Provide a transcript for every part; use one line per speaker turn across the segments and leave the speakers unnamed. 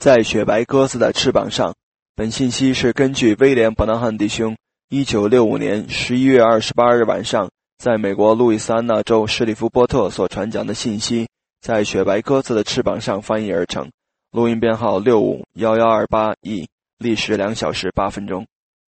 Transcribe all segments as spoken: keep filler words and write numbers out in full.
在雪白鸽子的翅膀上。本信息是根据威廉·伯南汉弟兄一九六五年十一月二十八日晚上在美国路易斯安那州史蒂夫波特所传讲的信息，在雪白鸽子的翅膀上翻译而成。录音编号六五一一二八 E， 历时两小时八分钟。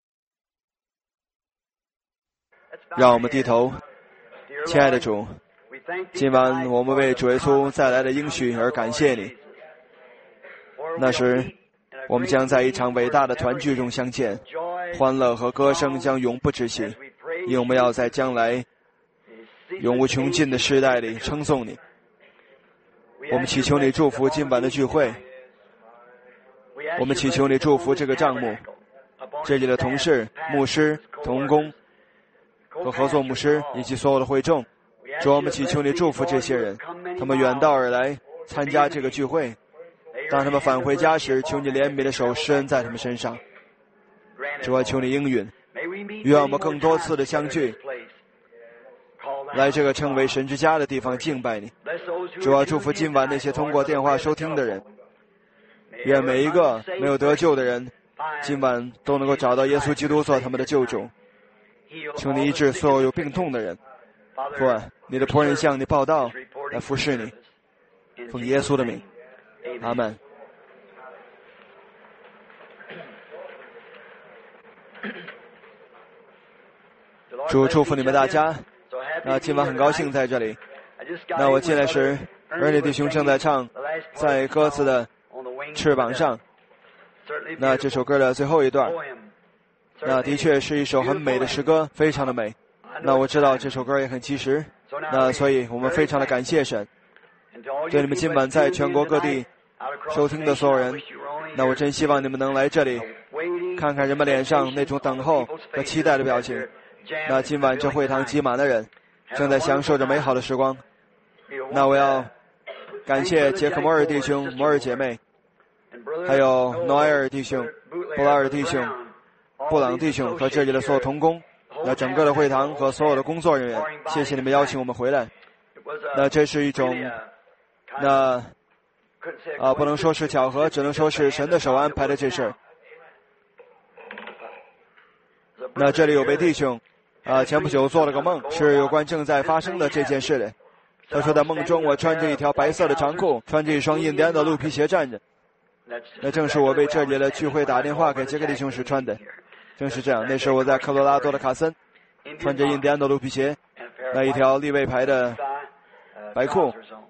让我们低头。亲爱的主，今晚我们为主耶稣带来的应许而感谢你。那时我们将在一场伟大的团聚中相见，欢乐和歌声将永不止息，因为我们要在将来永无穷尽的时代里称颂你。我们祈求你祝福今晚的聚会，我们祈求你祝福这个帐幕，这里的同事、牧师、同工和合作牧师以及所有的会众。主，我们祈求你祝福这些人，他们远道而来参加这个聚会，当他们返回家时，求你怜悯的手施恩在他们身上。主啊，求你应允，愿我们更多次的相聚，来这个称为神之家的地方敬拜你。主啊，祝福今晚那些通过电话收听的人，愿每一个没有得救的人今晚都能够找到耶稣基督做他们的救主。求你医治所有有病痛的人。父啊，你的仆人向你报道，来服侍你，奉耶稣的名，阿们。主祝福你们大家。那今晚很高兴在这里。那我进来时，儿女弟兄正在唱在鸽子的翅膀上，那这首歌的最后一段，那的确是一首很美的诗歌，非常的美。那我知道这首歌也很及时，那所以我们非常的感谢神。对你们今晚在全国各地收听的所有人，那我真希望你们能来这里看看人们脸上那种等候和期待的表情。那今晚这会堂挤满的人正在享受着美好的时光。那我要感谢杰克摩尔弟兄、摩尔姐妹，还有诺埃尔弟兄、布拉尔弟兄、布朗弟兄和这里的所有同工，那整个的会堂和所有的工作人员，谢谢你们邀请我们回来。那这是一种那啊，不能说是巧合，只能说是神的手安排的这事儿。那这里有位弟兄啊，前不久做了个梦，是有关正在发生的这件事的。他说在梦中我穿着一条白色的长裤，穿着一双印第安的鹿皮鞋站着，那正是我为这里的聚会打电话给杰克弟兄时穿的。正是这样，那时候我在科罗拉多的卡森，穿着印第安的鹿皮鞋，那一条立位牌的白裤。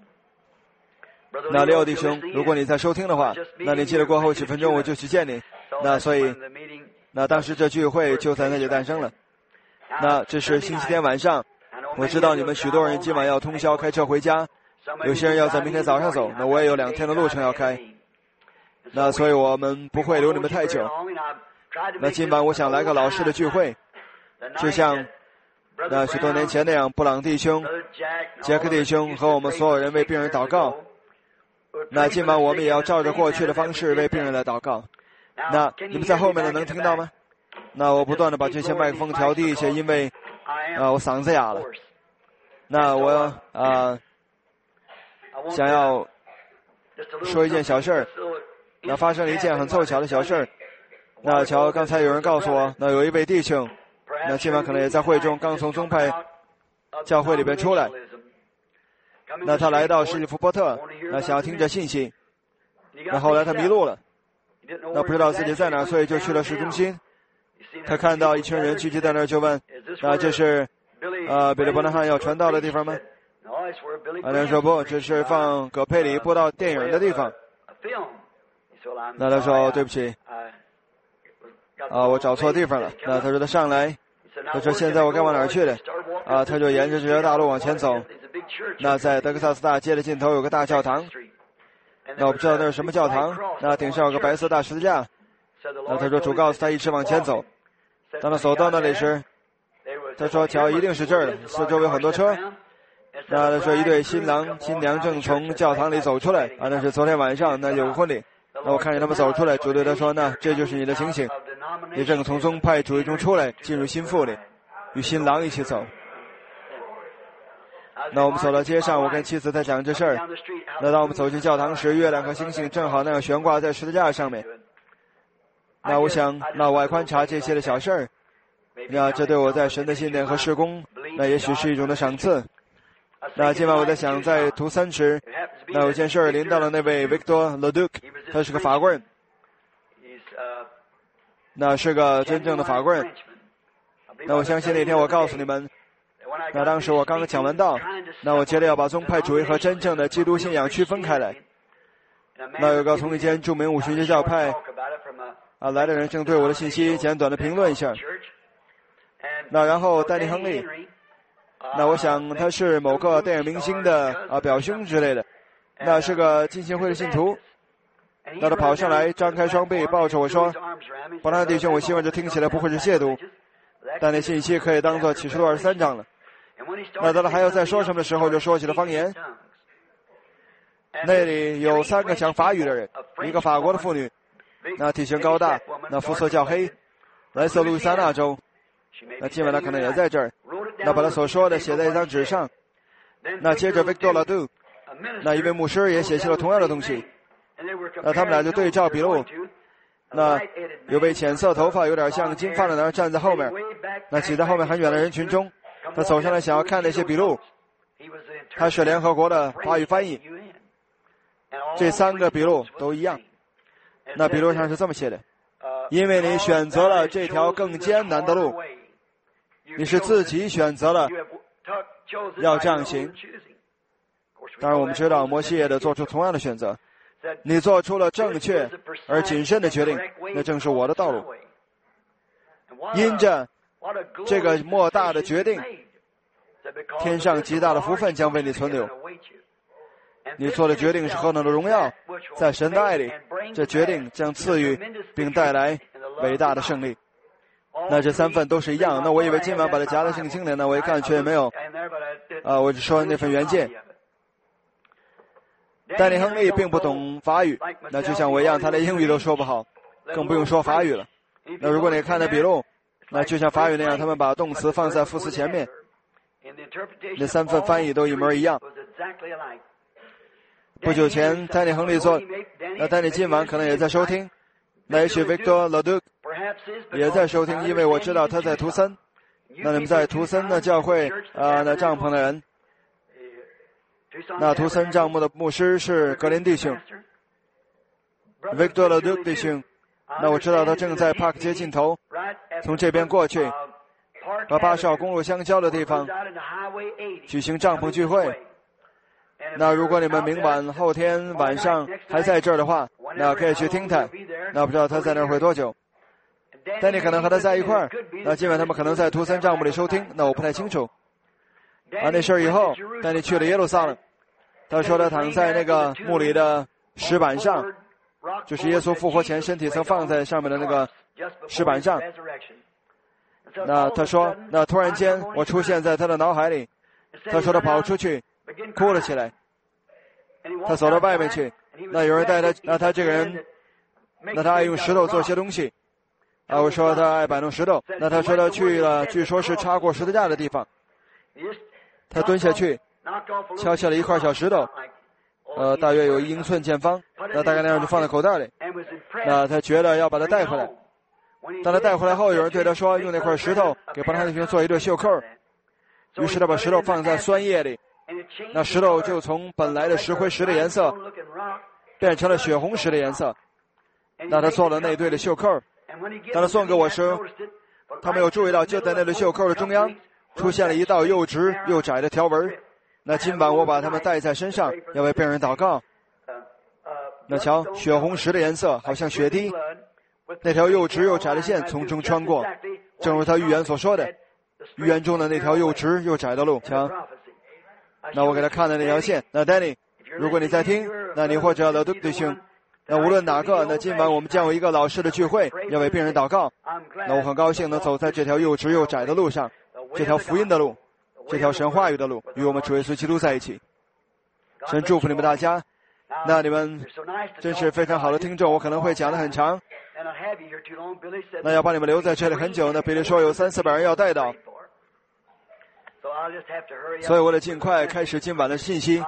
那六弟兄，如果你在收听的话，那你记得过后几分钟我就去见你。那所以那当时这聚会就在那里诞生了。那这是星期天晚上，我知道你们许多人今晚要通宵开车回家，有些人要在明天早上走，那我也有两天的路程要开，那所以我们不会留你们太久。那今晚我想来个老式的聚会，就像那许多年前那样，布朗弟兄、杰克弟兄和我们所有人为病人祷告。那今晚我们也要照着过去的方式为病人来祷告。那你们在后面的能听到吗？那我不断的把这些麦克风调低一些，因为啊、呃、我嗓子哑了。那我啊、呃、想要说一件小事儿。那发生了一件很凑巧的小事儿。那瞧，刚才有人告诉我，那有一位弟兄，那今晚可能也在会中，刚从宗派教会里边出来。那他来到史蒂夫波特，那想要听着信息。那后来他迷路了，那不知道自己在哪儿，所以就去了市中心。他看到一群人聚集在那儿，就问：那这是呃彼得伯南汉要传道的地方吗？啊，他说不，这是放葛佩里播到电影的地方。那他说对不起，啊，我找错地方了。那他说他上来，他说现在我该往哪儿去的？啊，他就沿着这条大路往前走。那在德克萨斯大街的尽头有个大教堂。那我不知道那是什么教堂。那顶上有个白色大十字架。那他说主告诉他一直往前走。当他走到那里时，他说瞧，一定是这儿的，四周有很多车。那他说一对新郎新娘正从教堂里走出来。啊，那是昨天晚上那有个婚礼。那我看见他们走出来，主对他说，那这就是你的情形，你正从宗派主义中出来，进入新妇里，与新郎一起走。 那我们走到街上，我跟妻子在讲这事儿。那当我们走进教堂时，月亮和星星正好那样悬挂在十字架上面。那我想，那我爱观察这些的小事儿。那这对我在神的信念和事工，那也许是一种的赏赐。那今晚我在想，在图森时，那有件事儿临到了那位 Victor Leduc， 他是个法国人，那是个真正的法国人。那我相信那天我告诉你们，那当时我刚刚讲完道，那我觉得要把宗派主义和真正的基督信仰区分开来。那有个从一间著名五旬节教派啊来的人正对我的信息简短的评论一下。那然后丹尼亨利，那我想他是某个电影明星的啊表兄之类的，那是个浸信会的信徒。那他跑上来张开双臂抱着我说，伯纳弟兄，我希望这听起来不会是亵渎，但那信息可以当作启示录二十三章了。那当他还要再说什么的时候，就说起了方言。那里有三个讲法语的人，一个法国的妇女，那体型高大，那肤色较黑，来自路易斯安那州。那今晚他可能也在这儿。那把他所说的写在一张纸上。那接着 Victor Leduc， 那一位牧师也写下了同样的东西。那他们俩就对照笔录。那有位浅色头发有点像金发的男人站在后面，那挤在后面很远的人群中，他走上来想要看那些笔录。他是联合国的法语翻译。这三个笔录都一样。那笔录上是这么写的：因为你选择了这条更艰难的路，你是自己选择了要这样行。当然我们知道摩西也得做出同样的选择。你做出了正确而谨慎的决定，那正是我的道路。因着这个莫大的决定，天上极大的福分将为你存留。你做的决定是何等的荣耀，在神的爱里，这决定将赐予并带来伟大的胜利。那这三份都是一样。那我以为今晚把它夹在圣经里呢，我一看却没有。啊，我只说那份原件。丹尼亨利并不懂法语，那就像我一样，他连英语都说不好，更不用说法语了。那如果你看那笔录，那就像法语那样，他们把动词放在副词前面，那三份翻译都一模一样。不久前丹尼亨利说，那丹尼今晚可能也在收听，那也许 Victor Leduc 也在收听，因为我知道他在图森。那你们在图森的教会啊、呃，那帐篷的人，那图森帐幕的牧师是格林弟兄 Victor Leduc 弟兄。那我知道他正在帕克街尽头，从这边过去和八十号公路相交的地方举行帐篷聚会。那如果你们明晚后天晚上还在这儿的话，那可以去听他。那不知道他在那儿会多久，但你可能和他在一块儿。那今晚他们可能在图森帐幕里收听，那我不太清楚。啊，那事儿以后，但你去了耶路撒冷，他说他躺在那个墓里的石板上，就是耶稣复活前身体曾放在上面的那个石板上。那他说，那突然间我出现在他的脑海里。他说他跑出去哭了起来。他走到外面去，那有人带他，那他这个人，那他爱用石头做些东西。啊，我说他爱摆弄石头。那他说他去了，据说是插过十字架的地方。他蹲下去，敲下了一块小石头，呃，大约有一英寸见方，那大概那样就放在口袋里。那他觉得要把它带回来。当他带回来后，有人对他说，用那块石头给伯纳弟兄做一对袖扣。于是他把石头放在酸液里，那石头就从本来的石灰石的颜色变成了血红石的颜色。那他做了那对的袖扣。当他送给我时，他没有注意到，就在那对袖扣的中央出现了一道又直又窄的条纹。那今晚我把它们带在身上，要为病人祷告。那瞧，血红石的颜色好像血滴，那条又直又窄的线从中穿过，正如他预言所说的，预言中的那条又直又窄的路。瞧，那我给他看的那条线。那 Danny， 如果你在听，那你或者勒杜弟兄，那无论哪个，那今晚我们将有一个老师的聚会，要为病人祷告。那我很高兴能走在这条又直又窄的路上，这条福音的路，这条神话语的路，与我们主耶稣基督在一起。神祝福你们大家。那你们真是非常好的听众，我可能会讲得很长，那要把你们留在这里很久。那比如说有三四百人要带到， 所以我得尽快开始今晚的信息。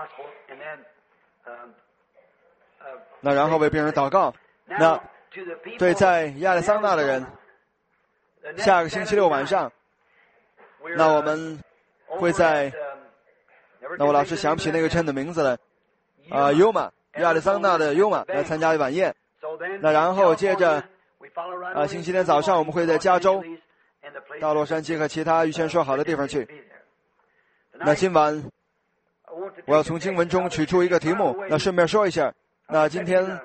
那然后为病人祷告。那对在亚利桑那的人，下个星期六晚上，那我们会在，那我老是想不起那个镇的名字了，啊、呃，尤马，亚利桑那的尤马来参加晚宴。那然后接着，啊、呃，星期天早上我们会在加州到洛杉矶和其他预先说好的地方去。那今晚我要从经文中取出一个题目。那顺便说一下，那今天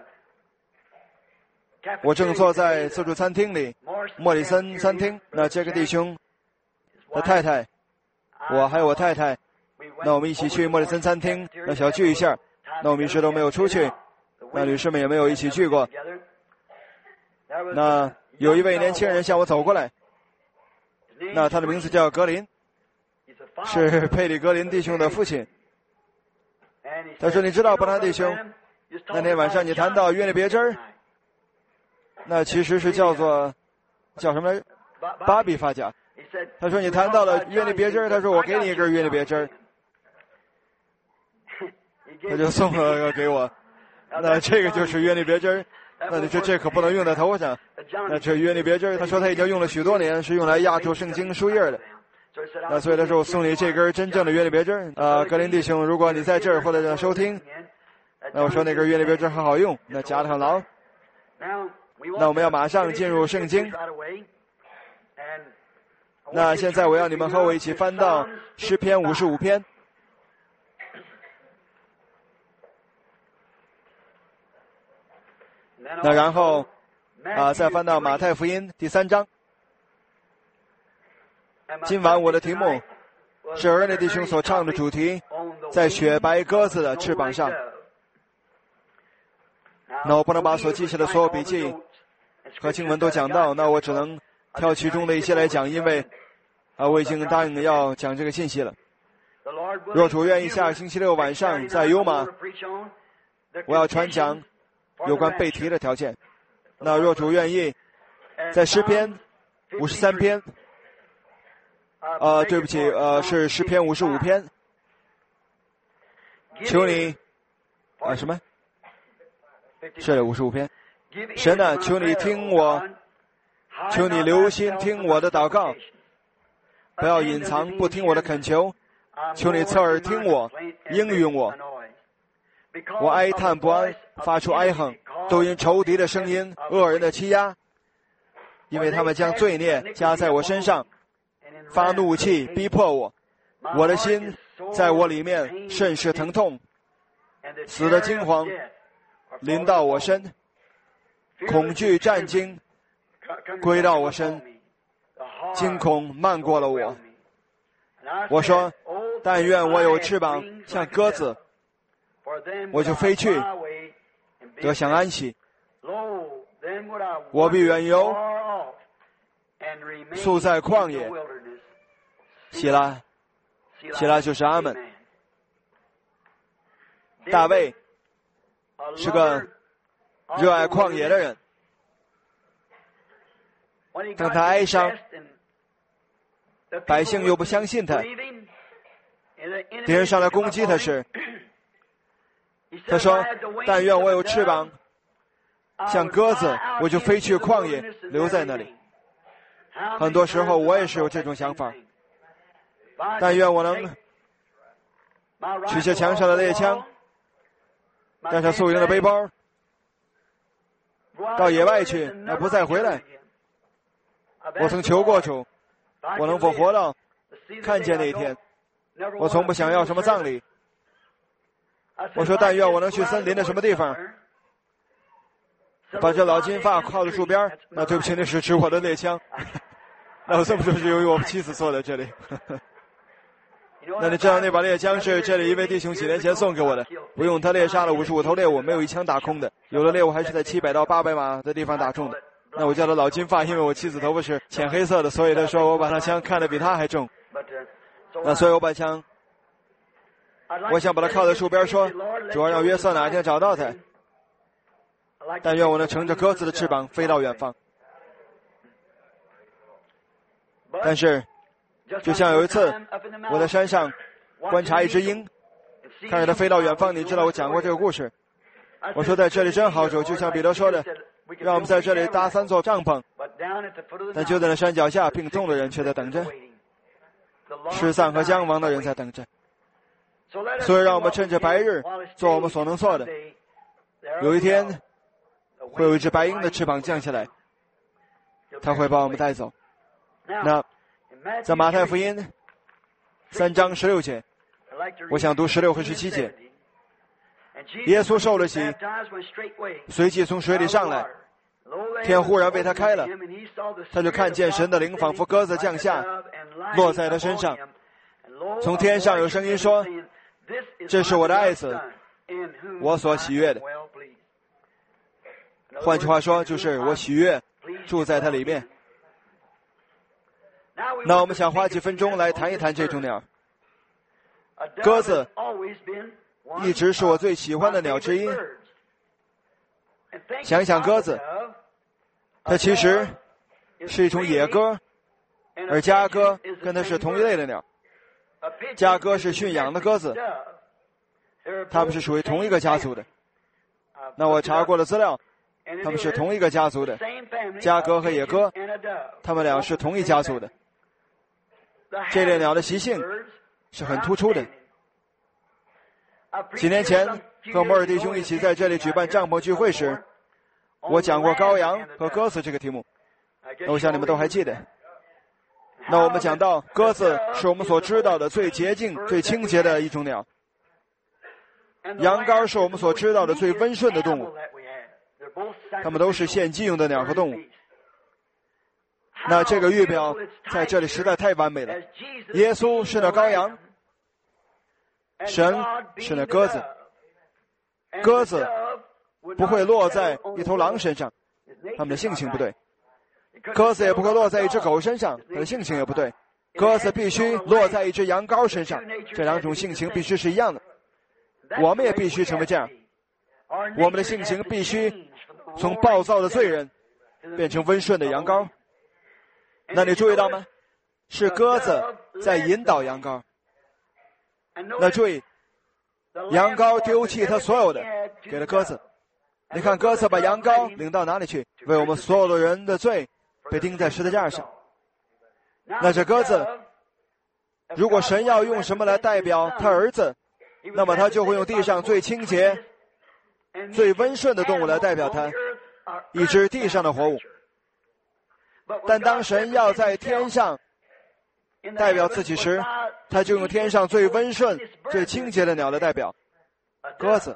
我正坐在自助餐厅里，莫里森餐厅。那这个弟兄的太太，我还有我太太，那我们一起去莫里森餐厅，那小聚一下。那我们一直都没有出去，那女士们也没有一起去过。那有一位年轻人向我走过来，那他的名字叫格林，是佩里格林弟兄的父亲。他说：“你知道，伯纳弟兄，那天晚上你谈到约尼别针儿，那其实是叫做叫什么来？巴比发夹。他说你谈到了约尼别针儿，他说我给你一根约尼别针儿，他就送了个给我。那这个就是约尼别针儿。那你说这可不能用在头上。那这约尼别针儿，他说他已经用了许多年，是用来压住圣经书页的。那所以他说我送你这根真正的约尼别针。啊，格林弟兄，如果你在这儿或者在收听，那我说那根约尼别针很好用，那夹得很牢。那我们要马上进入圣经。那现在我要你们和我一起翻到诗篇五十五篇。那然后啊，再翻到马太福音第三章。今晚我的题目是儿女弟兄所唱的主题，在雪白鸽子的翅膀上。那我不能把所记下的所有笔记和经文都讲到，那我只能挑其中的一些来讲，因为啊，我已经答应要讲这个信息了。若主愿意，下个星期六晚上在尤马，我要传讲有关被提的条件。那若主愿意，在诗篇五十三篇，呃，对不起，呃，是诗篇五十五篇。求你，啊什么？是的，五十五篇。神啊，求你听我，求你留心听我的祷告，不要隐藏，不听我的恳求。求你侧耳听我，应允我。我哀叹不安，发出哀哼，都因仇敌的声音、恶人的欺压，因为他们将罪孽加在我身上，发怒气逼迫我。我的心在我里面甚是疼痛，死的惊惶临到我身，恐惧战惊归到我身，惊恐漫过了我。我说，但愿我有翅膀像鸽子，我就飞去得享安息。我必远游，宿在旷野。希拉，希拉就是阿们。大卫是个热爱旷野的人。当他哀伤，百姓又不相信他，敌人上来攻击他时，他说，但愿我有翅膀像鸽子，我就飞去旷野，留在那里。很多时候我也是有这种想法，但愿我能取下墙上的猎枪，带上宿营的背包，到野外去，而不再回来。我曾求过主，我能否活到看见那一天。我从不想要什么葬礼。我说，但愿我能去森林的什么地方，把这老金发靠在树边。那对不起，那是指我的猎枪。那我是不是由于我妻子坐在这里？那你知道那把猎枪是这里一位弟兄几年前送给我的，我用它猎杀了五十五头猎物，没有一枪打空的，有的猎物还是在七百到八百码的地方打中的。那我叫他老金发，因为我妻子头发是浅黑色的，所以他说我把那枪看得比他还重。那所以我把枪，我想把它靠在树边说，主要让约瑟哪一天找到他，但愿我能乘着鸽子的翅膀飞到远方。但是就像有一次我在山上观察一只鹰，看着它飞到远方，你知道我讲过这个故事。我说在这里真好走，就像彼得说的，让我们在这里搭三座帐篷，但就在那山脚下，病重的人却在等着，失丧和将亡的人在等着。所以让我们趁着白日做我们所能做的。有一天会有一只白鹰的翅膀降下来，它会把我们带走。那在马太福音三章十六节，我想读十六和十七节。耶稣受了洗，随即从水里上来，天忽然为他开了，他就看见神的灵仿佛鸽子降下，落在他身上。从天上有声音说，这是我的爱子，我所喜悦的。换句话说，就是我喜悦住在他里面。那我们想花几分钟来谈一谈这种鸟。鸽子一直是我最喜欢的鸟之一。想想鸽子，它其实是一种野鸽，而家鸽跟它是同一类的鸟。家鸽是驯养的鸽子，它们是属于同一个家族的。那我查过了资料，它们是同一个家族的，家鸽和野鸽，它们俩是同一家族的。这类鸟的习性是很突出的。几年前和摩尔弟兄一起在这里举办帐篷聚会时，我讲过羔羊和鸽子这个题目，我想你们都还记得。那我们讲到鸽子是我们所知道的最洁净最清洁的一种鸟，羊羔是我们所知道的最温顺的动物，它们都是献祭用的鸟和动物。那这个预表在这里实在太完美了。耶稣是那羔羊，神是那鸽子。鸽子不会落在一头狼身上，它们的性情不对。鸽子也不会落在一只狗身上，它的性情也不对。鸽子必须落在一只羊羔身上，这两种性情必须是一样的。我们也必须成为这样，我们的性情必须从暴躁的罪人变成温顺的羊羔。那你注意到吗？是鸽子在引导羊羔。那注意，羊羔丢弃他所有的，给了鸽子。你看鸽子把羊羔领到哪里去？为我们所有的人的罪被钉在十字架上。那这鸽子，如果神要用什么来代表他儿子，那么他就会用地上最清洁最温顺的动物来代表他，一只地上的活物。但当神要在天上代表自己时，他就用天上最温顺最清洁的鸟来代表鸽子。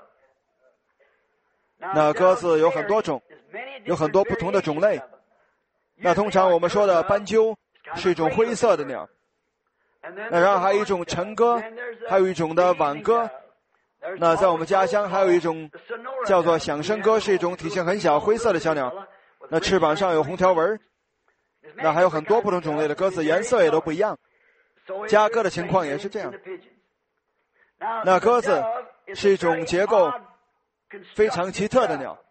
那鸽子有很多种，有很多不同的种类。那通常我们说的斑鸠是一种灰色的鸟，那然后还有一种晨鸽，还有一种的晚鸽。那在我们家乡还有一种叫做响声鸽，是一种体型很小灰色的小鸟，那翅膀上有红条纹。那还有很多不同种类的鸽子，颜色也都不一样。家鸽的情况也是这样。那鸽子是一种结构非常奇特的鸟。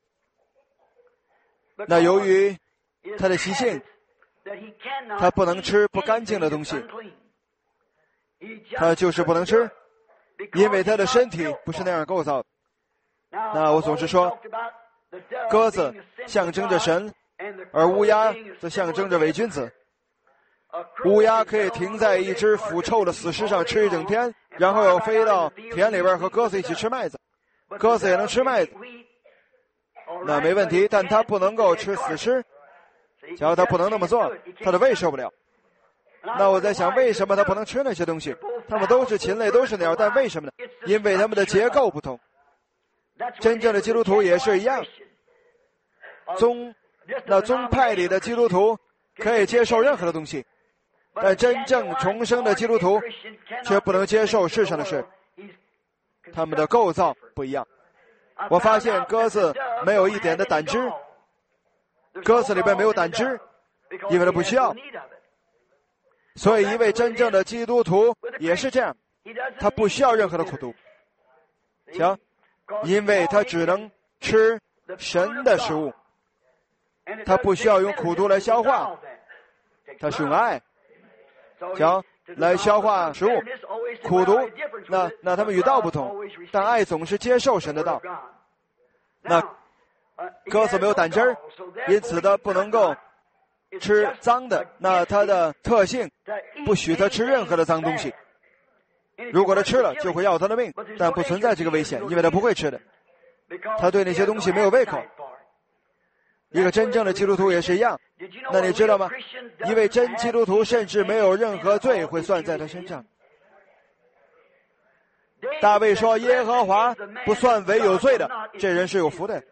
那由于它的习性，它不能吃不干净的东西，它就是不能吃，因为它的身体不是那样构造的。那我总是说，鸽子象征着神，而乌鸦则象征着伪君子。乌鸦可以停在一只腐臭的死尸上吃一整天，然后又飞到田里边和鸽子一起吃麦子。鸽子也能吃麦子，那没问题，但它不能够吃死尸。假如它不能那么做，它的胃受不了。那我在想，为什么它不能吃那些东西？它们都是禽类，都是鸟，但为什么呢？因为它们的结构不同。真正的基督徒也是一样，宗那宗派里的基督徒可以接受任何的东西，但真正重生的基督徒却不能接受世上的事，他们的构造不一样。我发现鸽子没有一点的胆汁，鸽子里边没有胆汁，因为它不需要。所以一位真正的基督徒也是这样，他不需要任何的苦毒。行，因为他只能吃神的食物，他不需要用苦毒来消化，他是用爱。 嚼来消化食物。苦毒，那那他们与道不同，但爱总是接受神的道。那鸽子没有胆汁儿，因此它不能够吃脏的。那它的特性不许它吃任何的脏东西。如果它吃了，就会要它的命，但不存在这个危险，因为它不会吃的。他对那些东西没有胃口。一个真正的基督徒也是一样。那你知道吗？一位真基督徒甚至没有任何罪会算在他身上。大卫说：“耶和华不算为有罪的，这人是有福的。”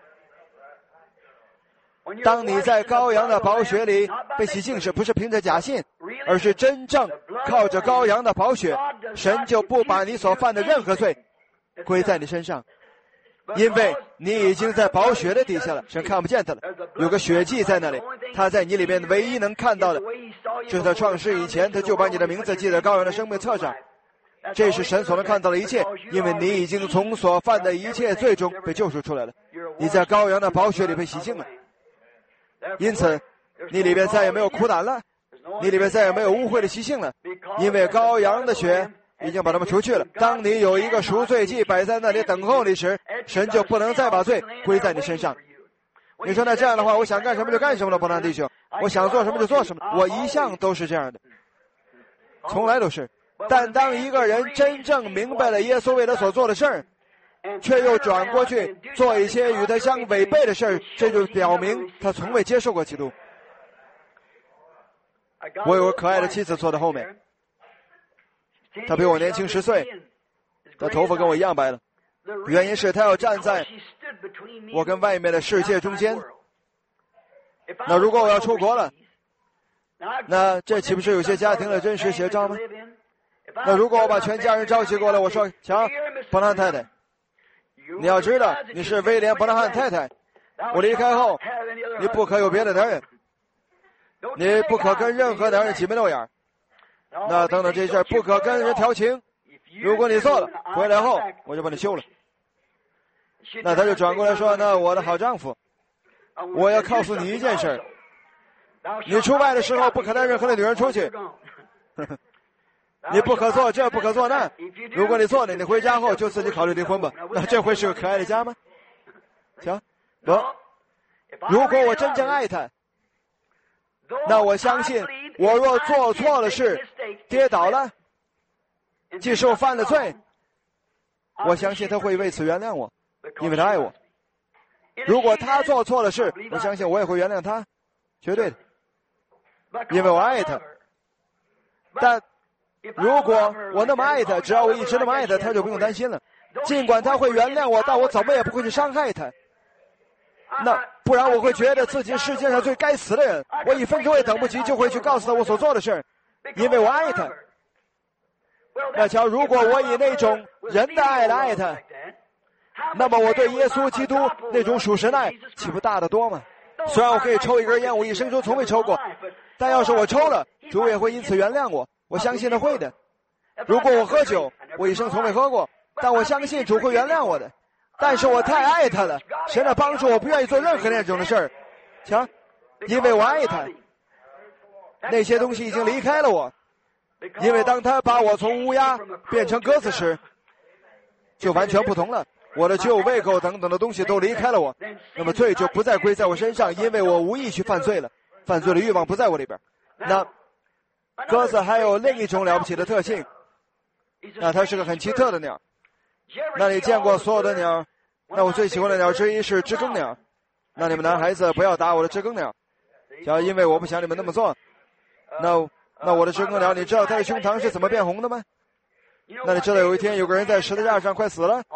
当你在羔羊的宝血里被洗净时，不是凭着假信，而是真正靠着羔羊的宝血，神就不把你所犯的任何罪归在你身上。因为你已经在宝血的底下了，神看不见他了，有个血迹在那里，他在你里面唯一能看到的，就是他创世以前，他就把你的名字记在羔羊的生命册上。这是神所能看到的一切，因为你已经从所犯的一切罪中被救赎出来了，你在羔羊的宝血里被洗净了。因此你里面再也没有苦胆了，你里面再也没有污秽的习性了，因为羔羊的血已经把他们除去了。当你有一个赎罪祭摆在那里等候你时，神就不能再把罪归在你身上。你说那这样的话，我想干什么就干什么了，伯纳弟兄，我想做什么就做什么，我一向都是这样的，从来都是。但当一个人真正明白了耶稣为他所做的事儿，却又转过去做一些与他相违背的事儿，这就表明他从未接受过基督。我有个可爱的妻子坐在后面，她比我年轻十岁，她头发跟我一样白了，原因是她要站在我跟外面的世界中间。那如果我要出国了，那这岂不是有些家庭的真实写照吗？那如果我把全家人召集过来，我说：“瞧，伯纳太太，你要知道你是威廉·伯纳汉太太，我离开后，你不可有别的男人，你不可跟任何男人挤眉弄眼，那等等这事儿不可跟人调情。如果你做了，回来后我就把你休了。”那他就转过来说：“那我的好丈夫，我要告诉你一件事，你出外的时候不可带任何的女人出去。你不可做这，不可做那。如果你做了，你回家后就自己考虑离婚吧。那这会是个可爱的家吗？行，不。如果我真正爱他，那我相信，我若做错了事，跌倒了，即使我犯了罪，我相信他会为此原谅我，因为他爱我。如果他做错了事，我相信我也会原谅他，绝对的，因为我爱他。但如果我那么爱他，只要我一直那么爱他，他就不用担心了。尽管他会原谅我，但我怎么也不会去伤害他。那不然我会觉得自己世界上最该死的人，我一分钟也等不及就会去告诉他我所做的事，因为我爱他。那瞧，如果我以那种人的爱来爱他，那么我对耶稣基督那种属神爱岂不大得多吗？虽然我可以抽一根烟，我一生中从未抽过，但要是我抽了，主也会因此原谅我，我相信他会的。如果我喝酒，我一生从未喝过，但我相信主会原谅我的。但是我太爱他了，神的帮助我不愿意做任何那种的事儿，瞧，因为我爱他。那些东西已经离开了我，因为当他把我从乌鸦变成鸽子时，就完全不同了。我的旧胃口等等的东西都离开了我，那么罪就不再归在我身上，因为我无意去犯罪了，犯罪的欲望不在我里边。那鸽子还有另一种了不起的特性，那它是个很奇特的鸟。那你见过所有的鸟？那我最喜欢的鸟之一是知更鸟。那你们男孩子不要打我的知更鸟，要因为我不想你们那么做。那那我的知更鸟，你知道它的胸膛是怎么变红的吗？那你知道有一天有个人在十字架上快死了，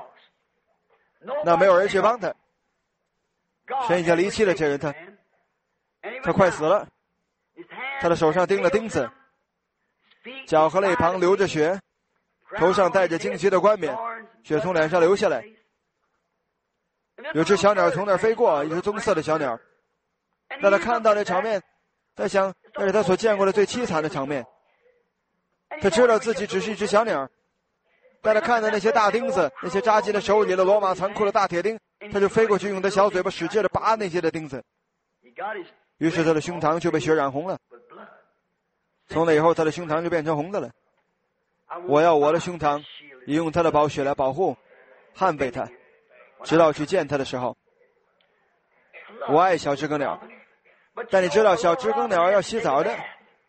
那没有人去帮他，神已经离弃了这人，他他快死了，他的手上钉了钉子，脚和肋旁流着血，头上戴着荆棘的冠冕，血从脸上流下来。有只小鸟从那儿飞过，一只棕色的小鸟。那他看到那场面，他想那是他所见过的最凄惨的场面。他知道自己只是一只小鸟，但他看到那些大钉子，那些扎进了手里的罗马残酷的大铁钉，他就飞过去用他小嘴巴使劲地拔那些的钉子，于是他的胸膛就被血染红了。 从那以后，他的胸膛就变成红的了。我要我的胸膛也用他的宝血来保护、捍卫他，直到去见他的时候。我爱小知更鸟，但你知道小知更鸟要洗澡的，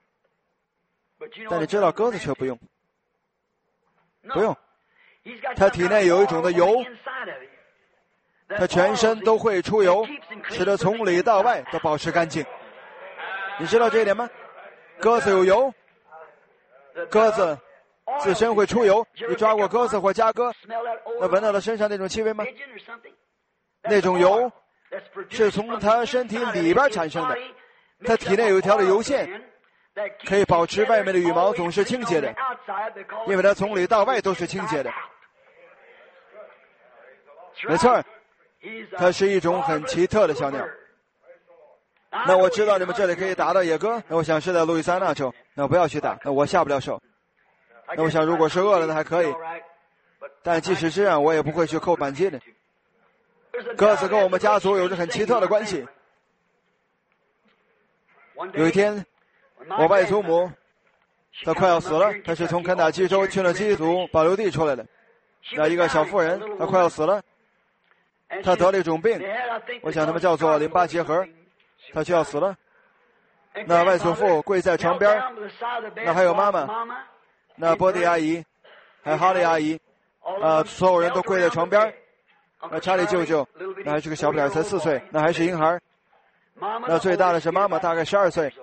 但你知道鸽子却不用，不用。它体内有一种的油，它全身都会出油，使得从里到外都保持干净。你知道这一点吗？鸽子有油，鸽子自身会出油。你抓过鸽子或家鸽，那闻到它身上那种气味吗？那种油是从它身体里边产生的，它体内有一条的油线，可以保持外面的羽毛总是清洁的，因为它从里到外都是清洁的。没错，它是一种很奇特的小鸟。那我知道你们这里可以打到野鸽，那我想是在路易斯安那州，那我不要去打，那我下不了手。那我想如果是饿了的还可以，但即使这样我也不会去扣扳机的。鸽子跟我们家族有着很奇特的关系。有一天我外祖母她快要死了，她是从肯塔基州去了基督保留地出来的，那一个小妇人她快要死了，她得了一种病，我想他们叫做淋巴结核，她就要死了。那外祖父跪在床边，那还有妈妈，那波蒂阿姨还有哈利阿姨，啊，所有人都跪在床边。那查理舅舅那还是个小不点，才四岁，那还是婴孩。那最大的是妈妈，大概十二岁。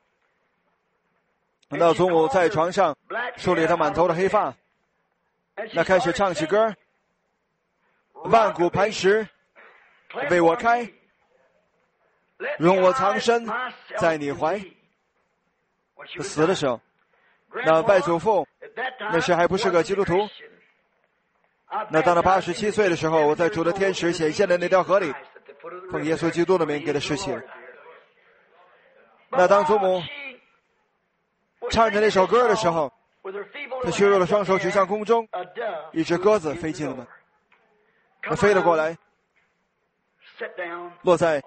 那祖母在床上梳理她满头的黑发，那开始唱起歌，万古磐石为我开，容我藏身在你怀。死的时候，那外祖父那时还不是个基督徒。那当他八十七岁的时候，我在主的天使显现的那条河里，奉耶稣基督的名给他施洗了。那当祖母唱着那首歌的时候，他虚弱的双手举向空中，一只鸽子飞进了门，他飞了过来，落在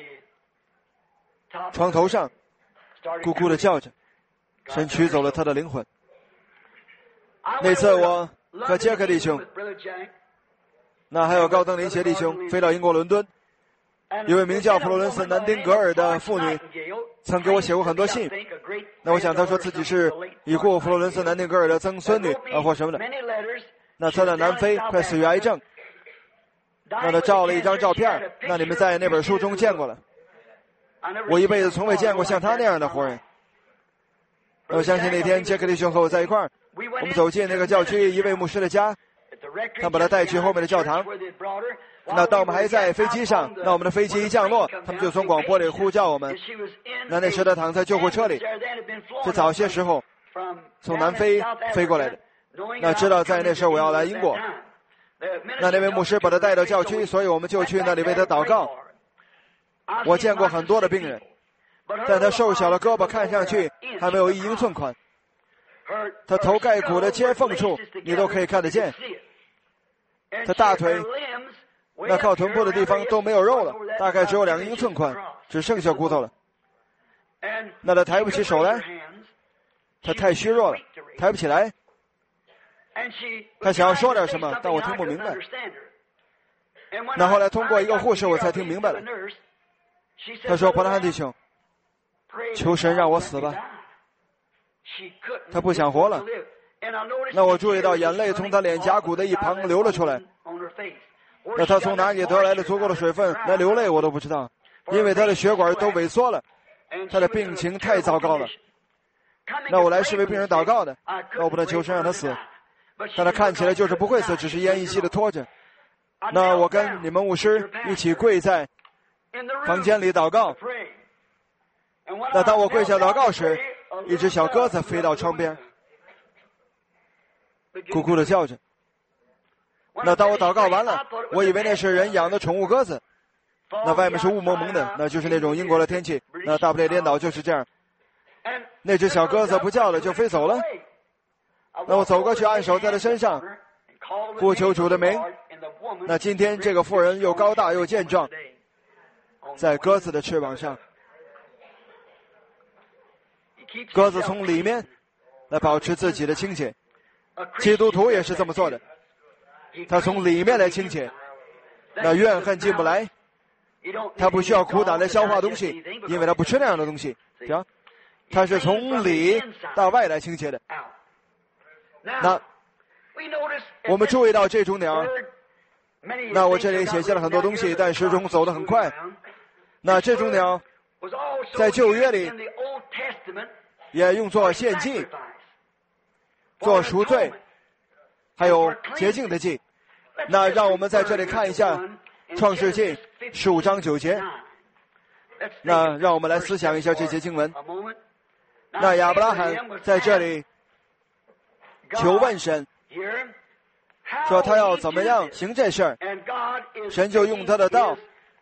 床头上，咕咕的叫着，神取走了他的灵魂。那次我和杰克弟兄，那还有高登林协弟兄飞到英国伦敦，一位名叫弗洛伦斯·南丁格尔的妇女曾给我写过很多信。那我想她说自己是已故弗洛伦斯·南丁格尔的曾孙女啊或什么的。那她在南非快死于癌症，那她照了一张照片，那你们在那本书中见过了。我一辈子从未见过像她那样的活人。我相信那天杰克弟兄和我在一块儿，我们走进那个教区一位牧师的家，他把他带去后面的教堂。那当我们还在飞机上，那我们的飞机一降落，他们就从广播里呼叫我们。那那时他躺在救护车里，是早些时候从南非飞过来的。那知道在那时候我要来英国，那那位牧师把他带到教区，所以我们就去那里为他祷告。我见过很多的病人，但他瘦小的胳膊看上去还没有一英寸宽，他头盖骨的接缝处你都可以看得见，他大腿那靠臀部的地方都没有肉了，大概只有两英寸宽，只剩下骨头了。那他抬不起手来，他太虚弱了，抬不起来。他想要说点什么，但我听不明白。那后来通过一个护士我才听明白了，他说：伯纳汉弟兄，求神让我死吧。他不想活了。那我注意到眼泪从他脸颊骨的一旁流了出来。那他从哪里得来的足够的水分来流泪我都不知道，因为他的血管都萎缩了，他的病情太糟糕了。那我来是为病人祷告的，那我不能求神让他死，但他看起来就是不会死，只是奄奄一息的拖着。那我跟你们牧师一起跪在房间里祷告。那当我跪下祷告时，一只小鸽子飞到窗边，咕咕的叫着。那当我祷告完了，我以为那是人养的宠物鸽子。那外面是雾蒙蒙的，那就是那种英国的天气，那大不列颠岛就是这样。那只小鸽子不叫了，就飞走了。那我走过去按手在他身上，呼求主的名。那今天这个妇人又高大又健壮，在鸽子的翅膀上。 鸽子从里面来保持自己的清洁。基督徒也是这么做的，他从里面来清洁，那怨恨进不来，他不需要苦胆来消化东西，因为他不吃那样的东西，行，他是从里到外来清洁的。那我们注意到这种鸟，那我这里写下了很多东西，但时钟走得很快。那这种鸟在旧约里也用作献祭，做赎罪，还有洁净的祭。那让我们在这里看一下创世纪十五章九节，那让我们来思想一下这些经文。那亚伯拉罕在这里求问神，说他要怎么样行这事儿，神就用他的道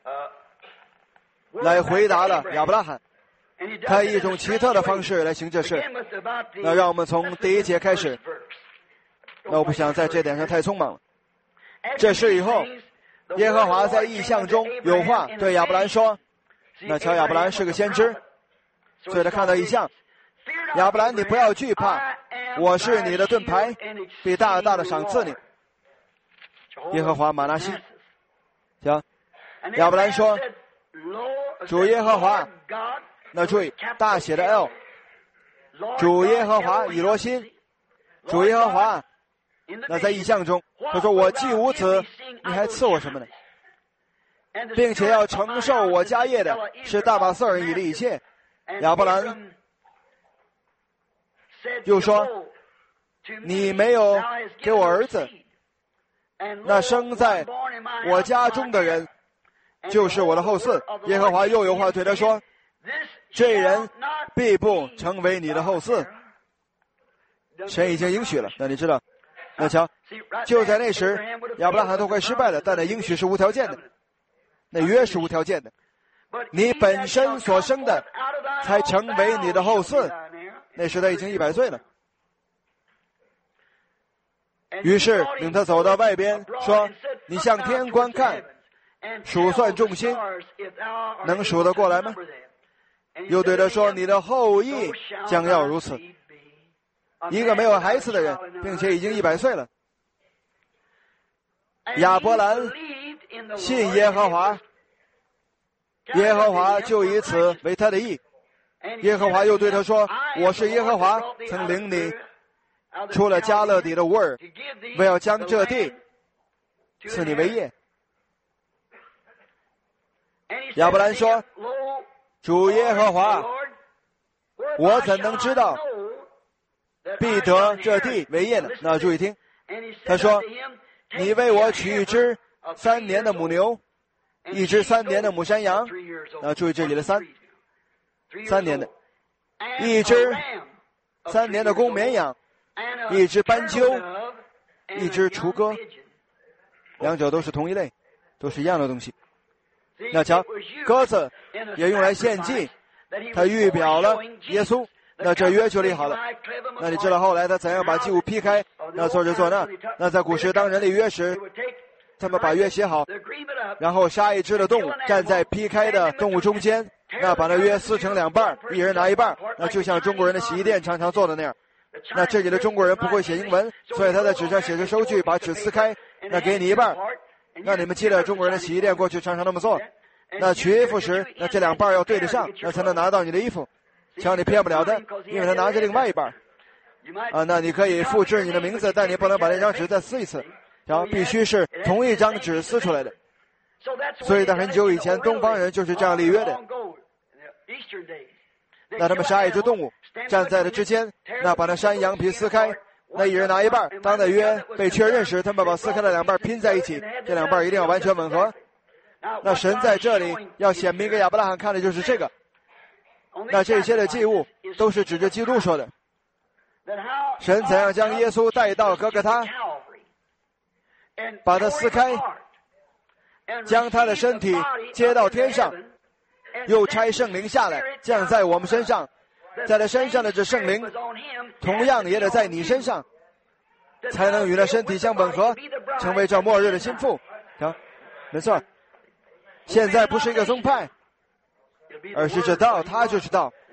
来回答了亚伯拉罕，他以一种奇特的方式来行这事。那让我们从第一节开始。那我不想在这点上太匆忙了。这事以后，耶和华在异象中有话对亚伯兰说，那瞧亚伯兰是个先知，所以他看到异象。亚伯兰，你不要惧怕，我是你的盾牌，必大大的赏赐你。耶和华玛拿西，行，亚伯兰说，主耶和华，那注意大写的 L， 主耶和华以罗心，主耶和华。那在异象中，他说我既无子，你还赐我什么呢？并且要承受我家业的是大马色人以利以切。亚伯兰又说，你没有给我儿子，那生在我家中的人就是我的后嗣。耶和华又有话对他说，这人必不成为你的后嗣。神已经应许了。那你知道，那瞧，就在那时亚伯拉罕都快失败了，但那应许是无条件的，那约是无条件的，你本身所生的才成为你的后嗣。那时他已经一百岁了。于是领他走到外边，说，你向天观看，数算众星，能数得过来吗？又对他说，你的后裔将要如此。一个没有孩子的人，并且已经一百岁了。亚伯兰信耶和华，耶和华就以此为他的义。耶和华又对他说，我是耶和华，曾领你出了加勒底的乌尔，为要将这地赐你为业。亚伯兰说，主耶和华，我怎能知道必得这地为业呢？那注意听，他说，你为我取一只三年的母牛，一只三年的母山羊。那注意这里的三，三年的，一只三年的公绵羊，一只斑鸠，一只雏鸽，两者都是同一类，都是一样的东西。那瞧，鸽子也用来献祭，它预表了耶稣。那这约就立好了。那你知道后来他怎样把祭物劈开？那做这做那。那在古时当人立约时，他们把约写好，然后杀一只的动物，站在劈开的动物中间，那把那约撕成两半，一人拿一半。那就像中国人的洗衣店常常做的那样。那这里的中国人不会写英文，所以他在纸上写着收据，把纸撕开，那给你一半。那你们记得中国人的洗衣店过去常常那么做。那取衣服时，那这两半要对得上，那才能拿到你的衣服。瞧，你骗不了的，因为他拿着另外一半。啊，那你可以复制你的名字，但你不能把那张纸再撕一次，然后必须是同一张纸撕出来的。所以在很久以前，东方人就是这样立约的。那他们杀一只动物，站在了之间，那把那山羊皮撕开，那一人拿一半。当那约被确认时，他们把撕开的两半拼在一起，这两半一定要完全吻合。那神在这里要显明给亚伯拉罕看的就是这个。那这些的祭物都是指着基督说的。神怎样将耶稣带到哥哥他，把他撕开，将他的身体接到天上，又差圣灵下来降在我们身上，在他身上的这圣灵同样也得在你身上，才能与那身体相吻合，成为这末日的心腹。行，没错，现在不是一个宗派，而是这道，他就是道。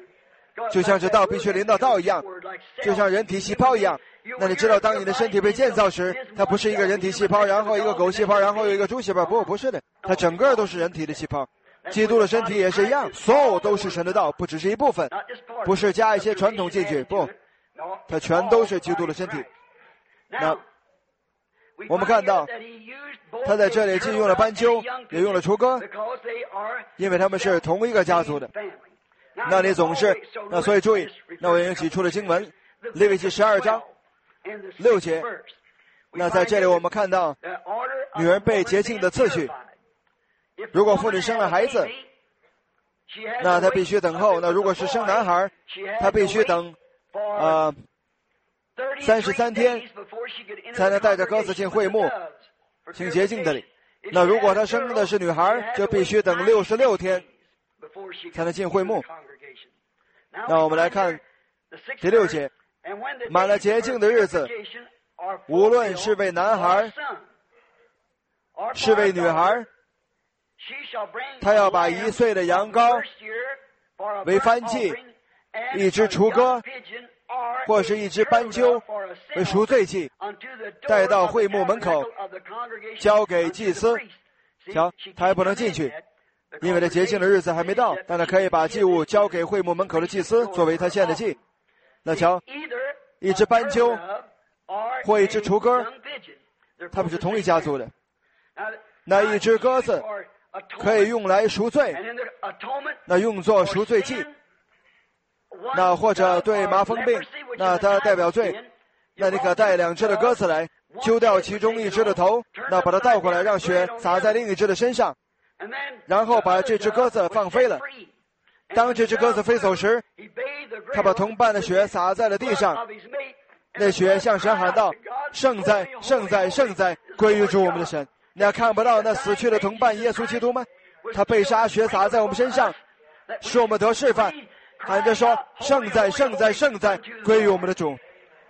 就像这道必须临到道一样，就像人体细胞一样。那你知道，当你的身体被建造时，它不是一个人体细胞，然后一个狗细胞，然后有一个猪细胞，不，不是的，它整个都是人体的细胞。基督的身体也是一样，所有都是神的道，不只是一部分，不是加一些传统进去，不，它全都是基督的身体。那我们看到他在这里既用了斑鸠，也用了雏鸽，因为他们是同一个家族的。那你总是，那所以注意，那我已经挤出了经文，利未记十二章六节。那在这里我们看到女人被洁净的次序。如果妇女生了孩子，那她必须等候。那如果是生男孩，她必须等呃三十三天才能带着鸽子进会幕行洁净的礼。那如果她生的是女孩，就必须等六十六天才能进会幕。那我们来看第六节，满了洁净的日子，无论是为男孩是为女孩，他要把一岁的羊羔为燔祭，一只雏鸽或是一只斑鸠为赎罪祭，带到会幕门口，交给祭司。瞧，他还不能进去，因为这洁净的日子还没到，但他可以把祭物交给会幕门口的祭司作为他献的祭。那瞧，一只斑鸠或一只雏鸽，他们是同一家族的。那一只鸽子可以用来赎罪，那用作赎罪祭，那或者对麻风病，那它代表罪，那你可带两只的鸽子来，揪掉其中一只的头，那把它倒过来，让血洒在另一只的身上，然后把这只鸽子放飞了。当这只鸽子飞走时，他把同伴的血洒在了地上，那血向神喊道：圣哉，圣哉，圣哉，归于主我们的神。你还看不到那死去的同伴耶稣基督吗？他被杀，血洒在我们身上，使我们得示范，喊着说：圣哉，圣哉，圣哉，归于我们的主。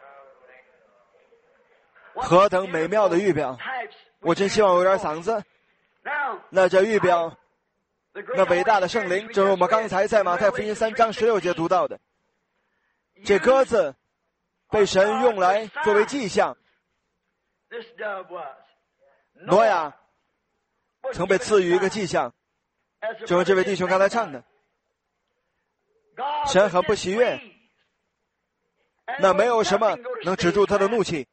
何等美妙的预表！我真希望有点嗓子。那这预表，那伟大的圣灵，正如我们刚才在马太福音三章十六节读到的，这鸽子被神用来作为迹象。挪亚曾被赐予一个迹象，正如这位弟兄刚才唱的，神很不喜悦，那没有什么能止住他的怒气，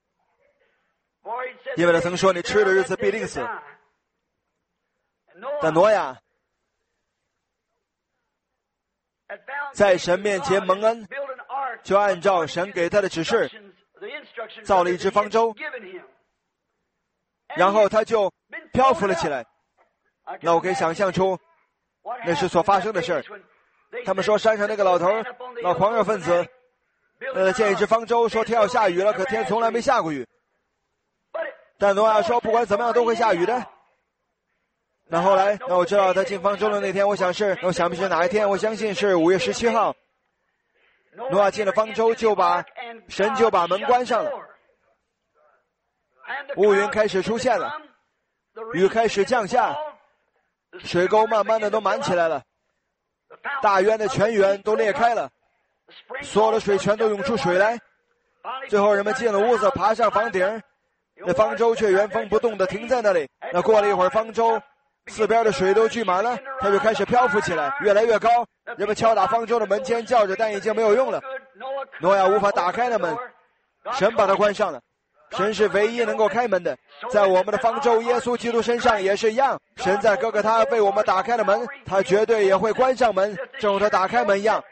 因为他曾说：你吃的日子必定死。但挪亚在神面前蒙恩，就按照神给他的指示造了一只方舟，然后他就漂浮了起来。那我可以想象出那是所发生的事儿。他们说山上那个老头，老狂热分子，呃，建一只方舟，说天要下雨了，可天从来没下过雨。但挪亚说不管怎么样都会下雨的。那后来，那我知道他进方舟的那天，我想是，我想不起哪一天，我相信是五月十七号。挪亚进了方舟，就把神就把门关上了，乌云开始出现了，雨开始降下，水沟慢慢的都满起来了，大渊的泉源都裂开了，所有的水全都涌出水来。最后人们进了屋子，爬上房顶，那方舟却原封不动的停在那里。那过了一会儿，方舟四边的水都聚满了，它就开始漂浮起来，越来越高。人们敲打方舟的门，尖叫着，但已经没有用了。挪亚无法打开那门，神把它关上了。神是唯一能够开门的，在我们的方舟耶稣基督身上也是一样。神在哥哥他为我们打开了门，他绝对也会关上门，正如他打开门一样。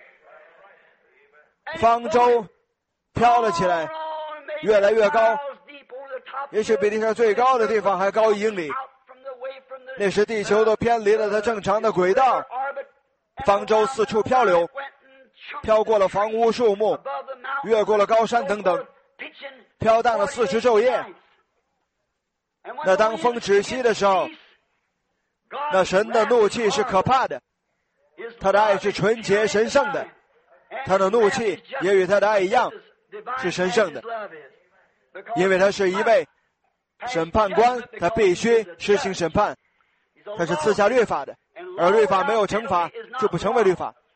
方舟飘了起来，越来越高，也许比地上最高的地方还高一英里。那时地球都偏离了它正常的轨道，方舟四处漂流，飘过了房屋树木，越过了高山等等，飘荡了四十昼夜。那当风止息的时候，那神的怒气是可怕的，他的爱是纯洁神圣的，他的怒气也与他的爱一样是神圣的，因为他是一位审判官，他必须实行审判，他是赐下律法的，而律法没有惩罚就不成为律法。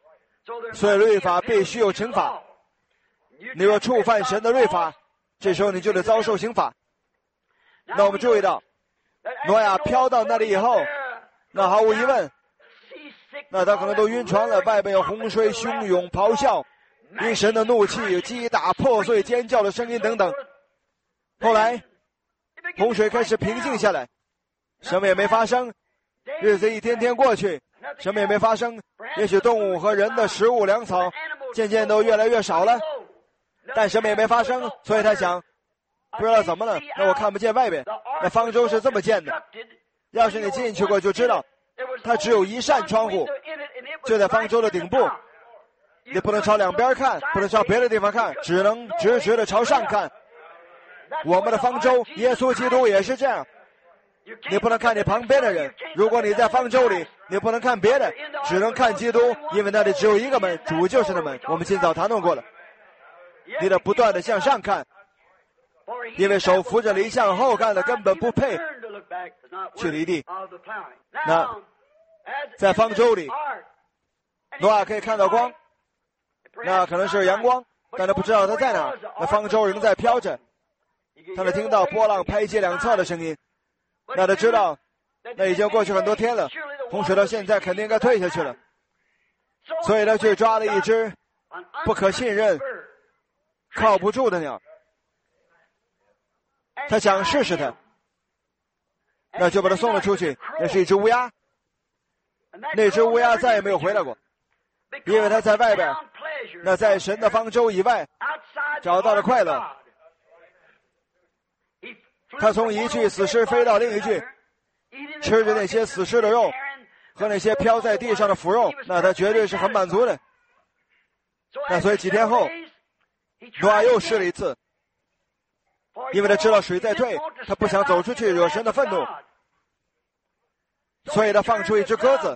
所以律法必须有惩罚。你若触犯神的律法，这时候你就得遭受刑罚。那我们注意到，挪亚飘到那里以后，那毫无疑问，那他可能都晕船了，外边有洪水汹涌咆哮，因神的怒气击打破碎尖叫的声音等等。后来洪水开始平静下来，什么也没发生，日子一天天过去，什么也没发生。也许动物和人的食物粮草渐渐都越来越少了，但什么也没发生。所以他想，不知道怎么了，那我看不见外边，那方舟是这么建的，要是你进去过就知道，它只有一扇窗户，就在方舟的顶部，你不能朝两边看，不能朝别的地方看，只能直直的朝上看。我们的方舟耶稣基督也是这样，你不能看你旁边的人，如果你在方舟里，你不能看别的，只能看基督，因为那里只有一个门，主就是那门，我们今早谈论过了。你得不断的向上看，因为手扶着犁向后看的根本不配去犁地。那在方舟里，挪亚可以看到光，那可能是阳光，但他不知道他在哪。那方舟仍在飘着，他能听到波浪拍击两侧的声音，那他知道那已经过去很多天了，洪水到现在肯定应该退下去了，所以他去抓了一只不可信任靠不住的鸟，他想试试它，那就把它送了出去。那是一只乌鸦，那只乌鸦再也没有回来过，因为他在外边，那在神的方舟以外找到了快乐。他从一具死尸飞到另一具，吃着那些死尸的肉和那些飘在地上的腐肉，那他绝对是很满足的。那所以几天后，挪亚又试了一次，因为他知道水在退，他不想走出去惹神的愤怒，所以他放出一只鸽子。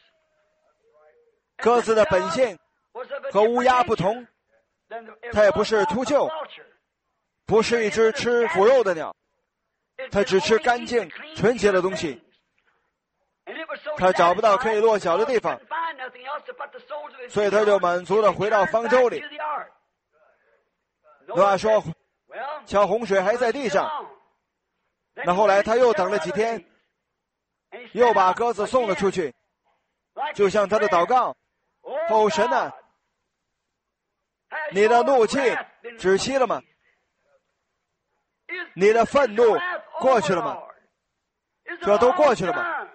鸽子的本性和乌鸦不同，它也不是秃鹫，不是一只吃腐肉的鸟，它只吃干净纯洁的东西。他找不到可以落脚的地方，所以他就满足的回到方舟里。挪亚说，瞧，洪水还在地上。那后来他又等了几天，又把鸽子送了出去，就像他的祷告，哦神啊，你的怒气止息了吗？你的愤怒过去了吗？这都过去了吗？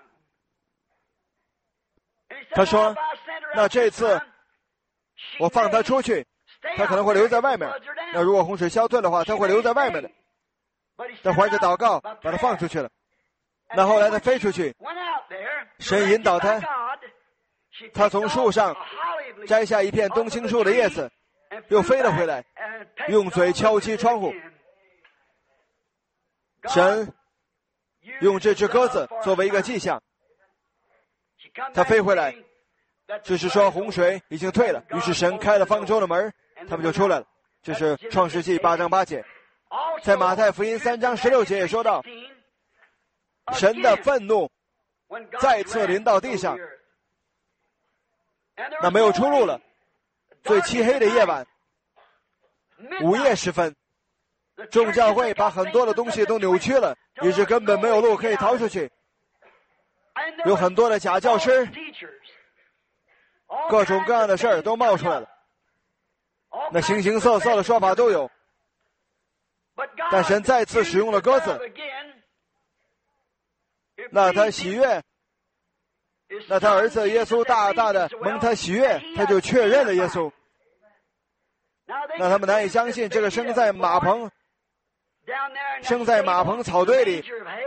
他说，那这次我放他出去，他可能会留在外面，那如果洪水消退的话，他会留在外面的。他怀着祷告把他放出去了。那后来他飞出去，神引导他，他从树上摘下一片冬青树的叶子，又飞了回来，用嘴敲击窗户。神用这只鸽子作为一个迹象，他飞回来，就是说洪水已经退了，于是神开了方舟的门，他们就出来了。这是创世纪八章八节。在马太福音三章十六节也说到，神的愤怒再次临到地上，那没有出路了。最漆黑的夜晚，午夜时分，众教会把很多的东西都扭曲了，以致根本没有路可以逃出去。有很多的假教师，各种各样的事儿都冒出来了，那形形色色的说法都有。但神再次使用了鸽子，那他喜悦，那他儿子耶稣大大的蒙他喜悦，他就确认了耶稣。那他们难以相信，这个生在马棚生在马棚草堆里，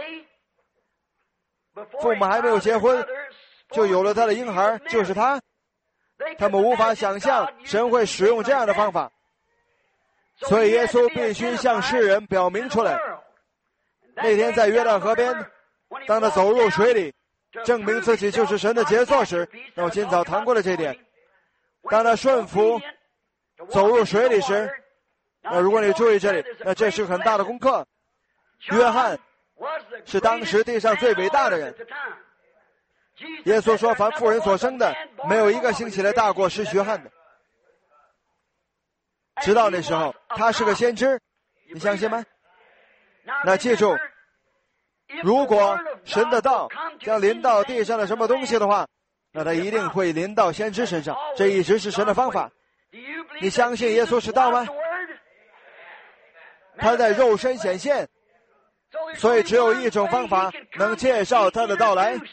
父母还没有结婚就有了他的婴孩，就是他。他们无法想象神会使用这样的方法，所以耶稣必须向世人表明出来。那天在约旦河边，当他走入水里证明自己就是神的杰作时，那我今早谈过了这一点。当他顺服走入水里时，那如果你注意这里，那这是很大的功课。约翰是当时地上最伟大的人， 耶稣说，凡妇人所生的，没有一个兴起来大过施洗约翰的。直到那时候，他是个先知，你相信吗？那记住，如果神的道将临到地上的什么东西的话，那他一定会临到先知身上，这一直是神的方法。你相信耶稣是道吗？他在肉身显现，所以只有一种方法能介绍他的到来，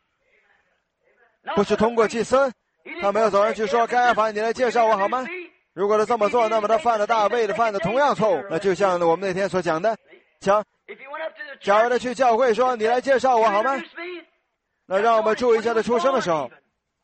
不是通过祭司。他没有走上去说，该亚法，你来介绍我好吗？如果他这么做，那么他犯了大卫的犯的同样错误。那就像我们那天所讲的，讲假如他去教会说，你来介绍我好吗？那让我们注意一下他出生的时候，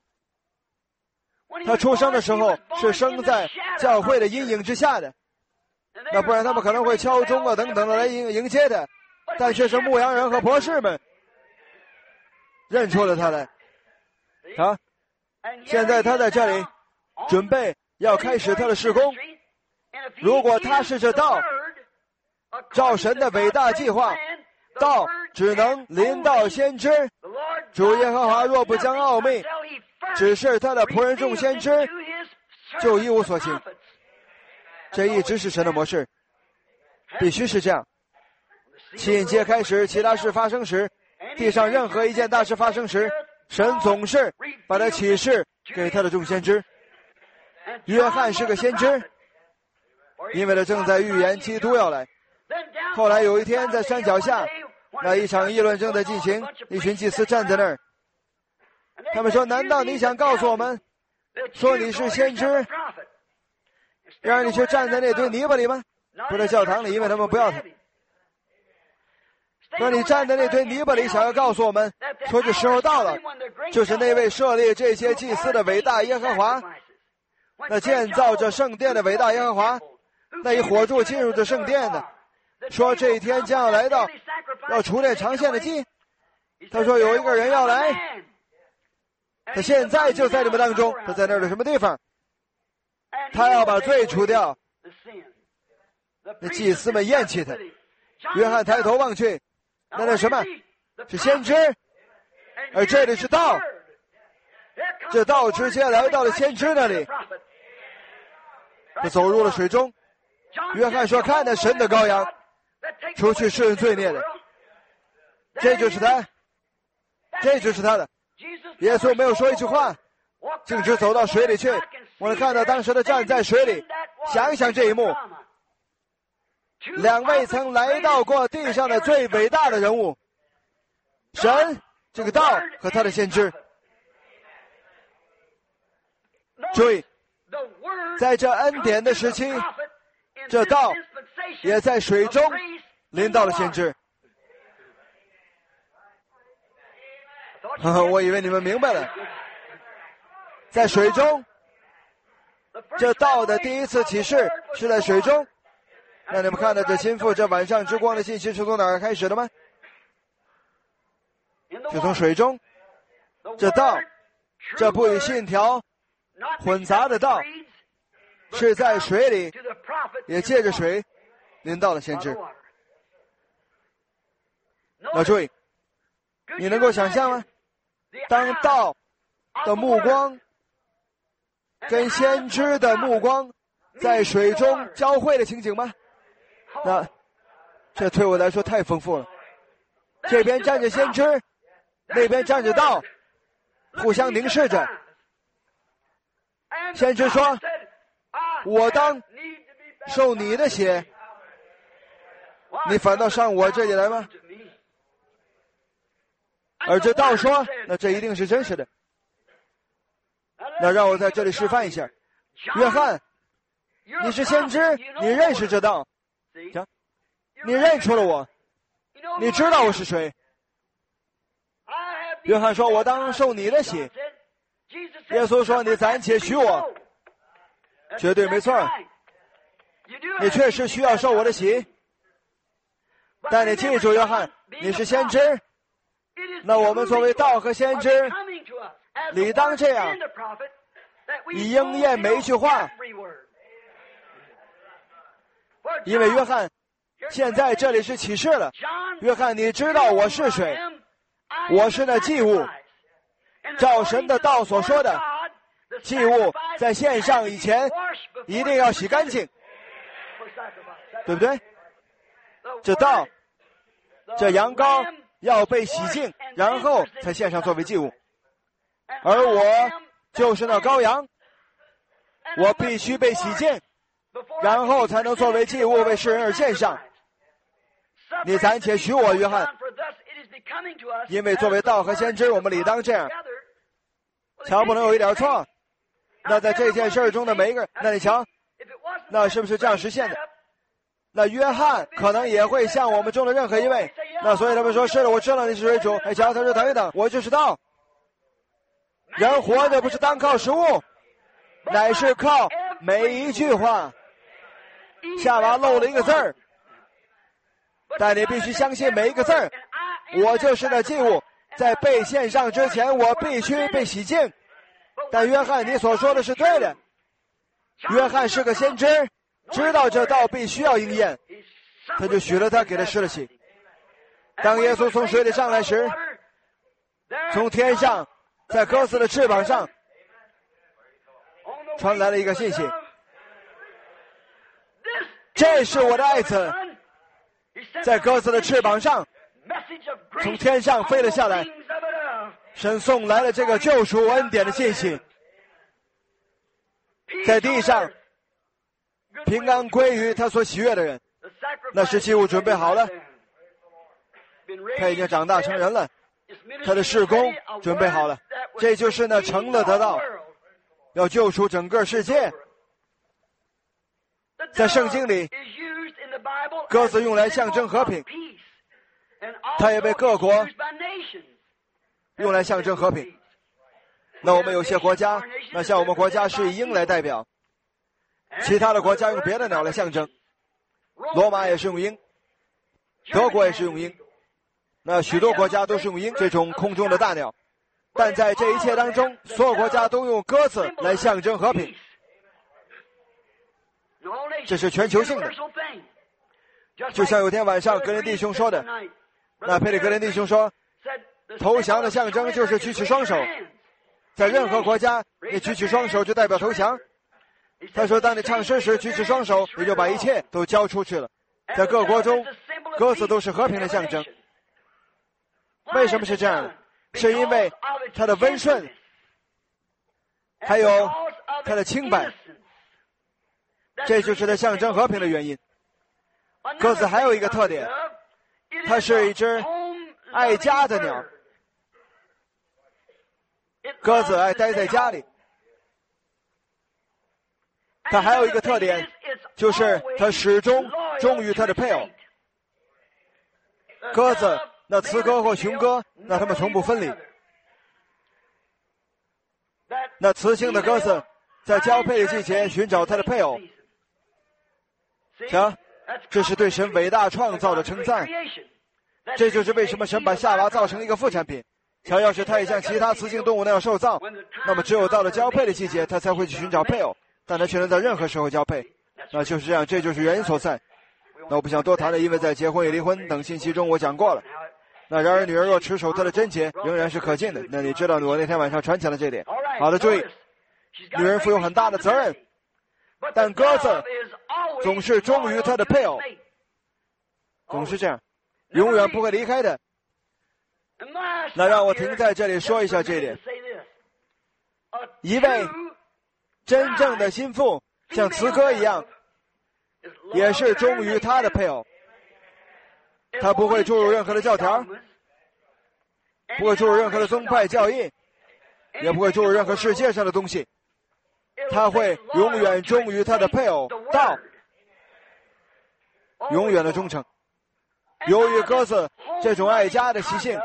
他出生的时候是生在教会的阴影之下的，那不然他们可能会敲钟啊等等的来迎迎接他，但却是牧羊人和博士们认出了他来。啊，现在他在这里准备要开始他的事工。如果他是这道，照神的伟大计划，道只能临到先知。主耶和华若不将奥秘指示他的仆人众先知，就一无所行。这一直是神的模式，必须是这样。启引揭开时，其他事发生时，地上任何一件大事发生时，神总是把他启示给他的众先知。约翰是个先知，因为他正在预言基督要来。后来有一天在山脚下，那一场议论正在进行，一群祭司站在那儿，他们说，难道你想告诉我们说你是先知，让你去站在那堆泥巴里吗？不在教堂里，因为他们不要他。说你站在那堆泥巴里，想要告诉我们说这时候到了，就是那位设立这些祭司的伟大耶和华，那建造着圣殿的伟大耶和华，那以火柱进入这圣殿的，说这一天将要来到，要除掉长线的祭。他说有一个人要来，他现在就在你们当中，他在那儿的什么地方？他要把罪除掉。那祭司们厌弃他。约翰抬头望去，那那什么？是先知，而这里是道。这道直接来到了先知那里。他走入了水中。约翰说：“看那神的羔羊，除去世人罪孽的。”这就是他，这就是他的。耶稣没有说一句话，径直走到水里去。我们看到当时他站在水里，想一想这一幕。两位曾来到过地上的最伟大的人物，神这个道和他的先知。注意，在这恩典的时期，这道也在水中临到了先知。我以为你们明白了，在水中，这道的第一次启示是在水中。那你们看到这心腹这晚上之光的信息是从哪儿开始的吗？是从水中。这道，这不与信条混杂的道，是在水里，也借着水临到了先知。要注意，你能够想象吗？当道的目光跟先知的目光在水中交汇的情景吗？那这对我来说太丰富了。这边站着先知，那边站着道，互相凝视着。先知说：“我当受你的血，你反倒上我这里来吗？”而这道说：“那这一定是真实的。”那让我在这里示范一下。约翰，你是先知，你认识这道，行，你认出了我，你知道我是谁。约翰说：“我当受你的洗。”耶稣说：“你暂且许我。”绝对没错，你确实需要受我的洗。但你记住，约翰，你是先知，那我们作为道和先知，理当这样，以应验每一句话。因为约翰现在这里是启示了，约翰，你知道我是谁？我是那祭物， 照神的道所说的，祭物在献上以前一定要洗干净，对不对？这道，这羊羔要被洗净，然后才献上作为祭物。而我就是那羔羊，我必须被洗净，然后才能作为祭物为世人而献上。你暂且许我，约翰，因为作为道和先知，我们理当这样。瞧，不能有一点错。那在这件事中的每一个人，那你瞧，那是不是这样实现的？那约翰可能也会像我们中的任何一位。那所以他们说，是的，我知道你是为主。哎，瞧，他说等一等，我就是道。人活着不是单靠食物，乃是靠每一句话。夏娃漏了一个字儿，但你必须相信每一个字儿。我就是那祭物，在被献上之前，我必须被洗净。但约翰，你所说的是对的。约翰是个先知，知道这道必须要应验，他就许了他，给他施了洗。当耶稣从水里上来时，从天上在鸽子的翅膀上传来了一个信息，这是我的爱子，在鸽子的翅膀上从天上飞了下来。神送来了这个救赎恩典的信息，在地上平安归于他所喜悦的人。那时祭物准备好了，他已经长大成人了，他的事工准备好了，这就是那成了的道，要救赎整个世界。在圣经里，鸽子用来象征和平，它也被各国用来象征和平。那我们有些国家，那像我们国家是以鹰来代表，其他的国家用别的鸟来象征。罗马也是用鹰，德国也是用鹰，那许多国家都是用鹰这种空中的大鸟。但在这一切当中，所有国家都用鸽子来象征和平，这是全球性的。就像有天晚上格林弟兄说的，那佩里格林弟兄说，投降的象征就是举起双手，在任何国家你举起双手就代表投降。他说当你唱诗时举起双手，你就把一切都交出去了。在各国中，鸽子都是和平的象征。为什么是这样的？是因为它的温顺，还有它的清白，这就是它象征和平的原因。鸽子还有一个特点，它是一只爱家的鸟。鸽子爱待在家里。它还有一个特点，就是它始终忠于它的配偶。鸽子，那雌鸽或雄鸽，那它们从不分离。那雌性的鸽子在交配的季节寻找它的配偶。瞧，这是对神伟大创造的称赞。这就是为什么神把夏娃造成一个副产品。瞧，要是它也像其他雌性动物那样受造，那么只有到了交配的季节，它才会去寻找配偶。但它却能在任何时候交配，那就是这样，这就是原因所在。那我不想多谈了，因为在结婚与离婚等信息中我讲过了。那然而女儿若持守她的贞洁，仍然是可敬的。那你知道我那天晚上传讲了这点。好的，注意，女人负有很大的责任，但鸽子总是忠于她的配偶，总是这样，永远不会离开的。那让我停在这里说一下这一点。一位真正的心腹像雌鸽一样，也是忠于他的配偶。他不会注入任何的教条，不会注入任何的宗派教义，也不会注入任何世界上的东西。他会永远忠于他的配偶，道，永远的忠诚。由于鸽子这种爱家的习性，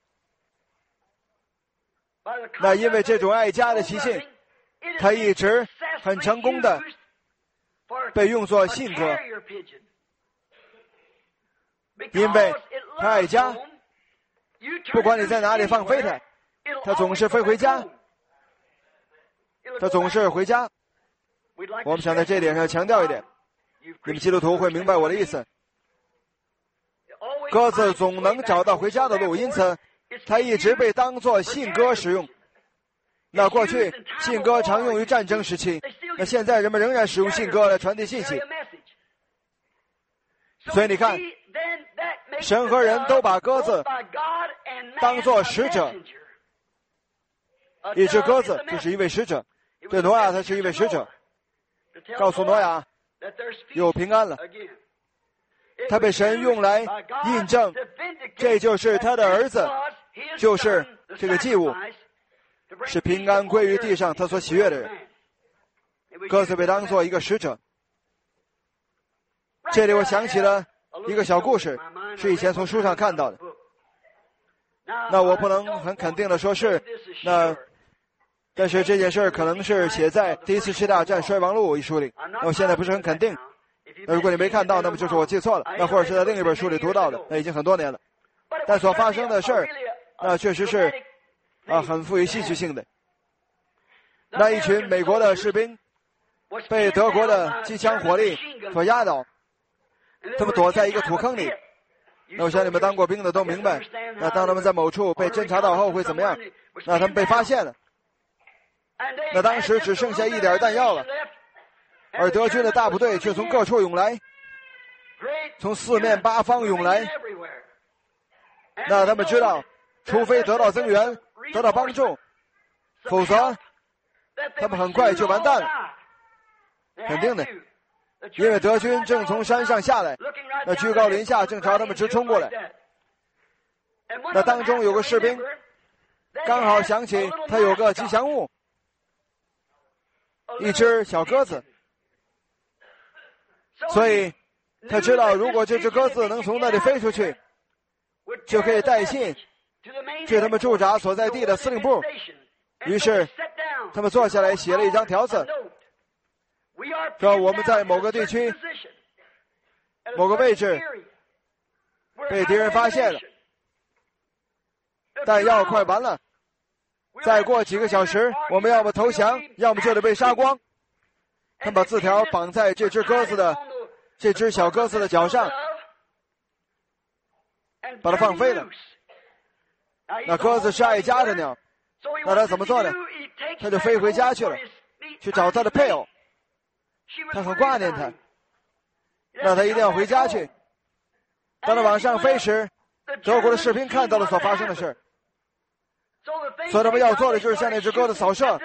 那因为这种爱家的习性，他一直很成功的被用作信鸽，因为他爱家，不管你在哪里放飞它，它总是飞回家，它总是回家。我们想在这一点上强调一点，你们基督徒会明白我的意思。鸽子总能找到回家的路，因此它一直被当作信鸽使用。 那过去信鸽常用于战争时期，那现在人们仍然使用信鸽来传递信息。所以你看，神和人都把鸽子当作使者。一只鸽子就是一位使者，对挪亚他是一位使者，告诉挪亚有平安了。他被神用来印证，这就是他的儿子，就是这个祭物，是平安归于地上他所喜悦的人。鸽子被当作一个使者。这里我想起了一个小故事，是以前从书上看到的。那我不能很肯定的说是，那但是这件事可能是写在《第一次世界大战衰亡录》一书里。那我现在不是很肯定。那如果你没看到，那么就是我记错了，那或者是在另一本书里读到的，那已经很多年了。但所发生的事儿，那确实是啊很富于戏剧性的。那一群美国的士兵被德国的机枪火力所压倒，他们躲在一个土坑里。那我想你们当过兵的都明白，那当他们在某处被侦察到后会怎么样？那他们被发现了，那当时只剩下一点弹药了，而德军的大部队却从各处涌来，从四面八方涌来。那他们知道，除非得到增援，得到帮助，否则他们很快就完蛋了，肯定的。因为德军正从山上下来，那居高临下正朝他们直冲过来。那当中有个士兵刚好想起他有个吉祥物，一只小鸽子，所以他知道如果这只鸽子能从那里飞出去，就可以带信去他们驻扎所在地的司令部。于是他们坐下来写了一张条子，说我们在某个地区某个位置被敌人发现了，弹药快完了，再过几个小时我们要么投降，要么就得被杀光。他们把字条绑在这只鸽子的这只小鸽子的脚上，把它放飞了。那鸽子是爱家的鸟，那他怎么做呢？他就飞回家去了，去找他的配偶。他很挂念他，那他一定要回家去。当他往上飞时，德国的士兵看到了所发生的事，所以他们要做的就是向那只鸽子扫射。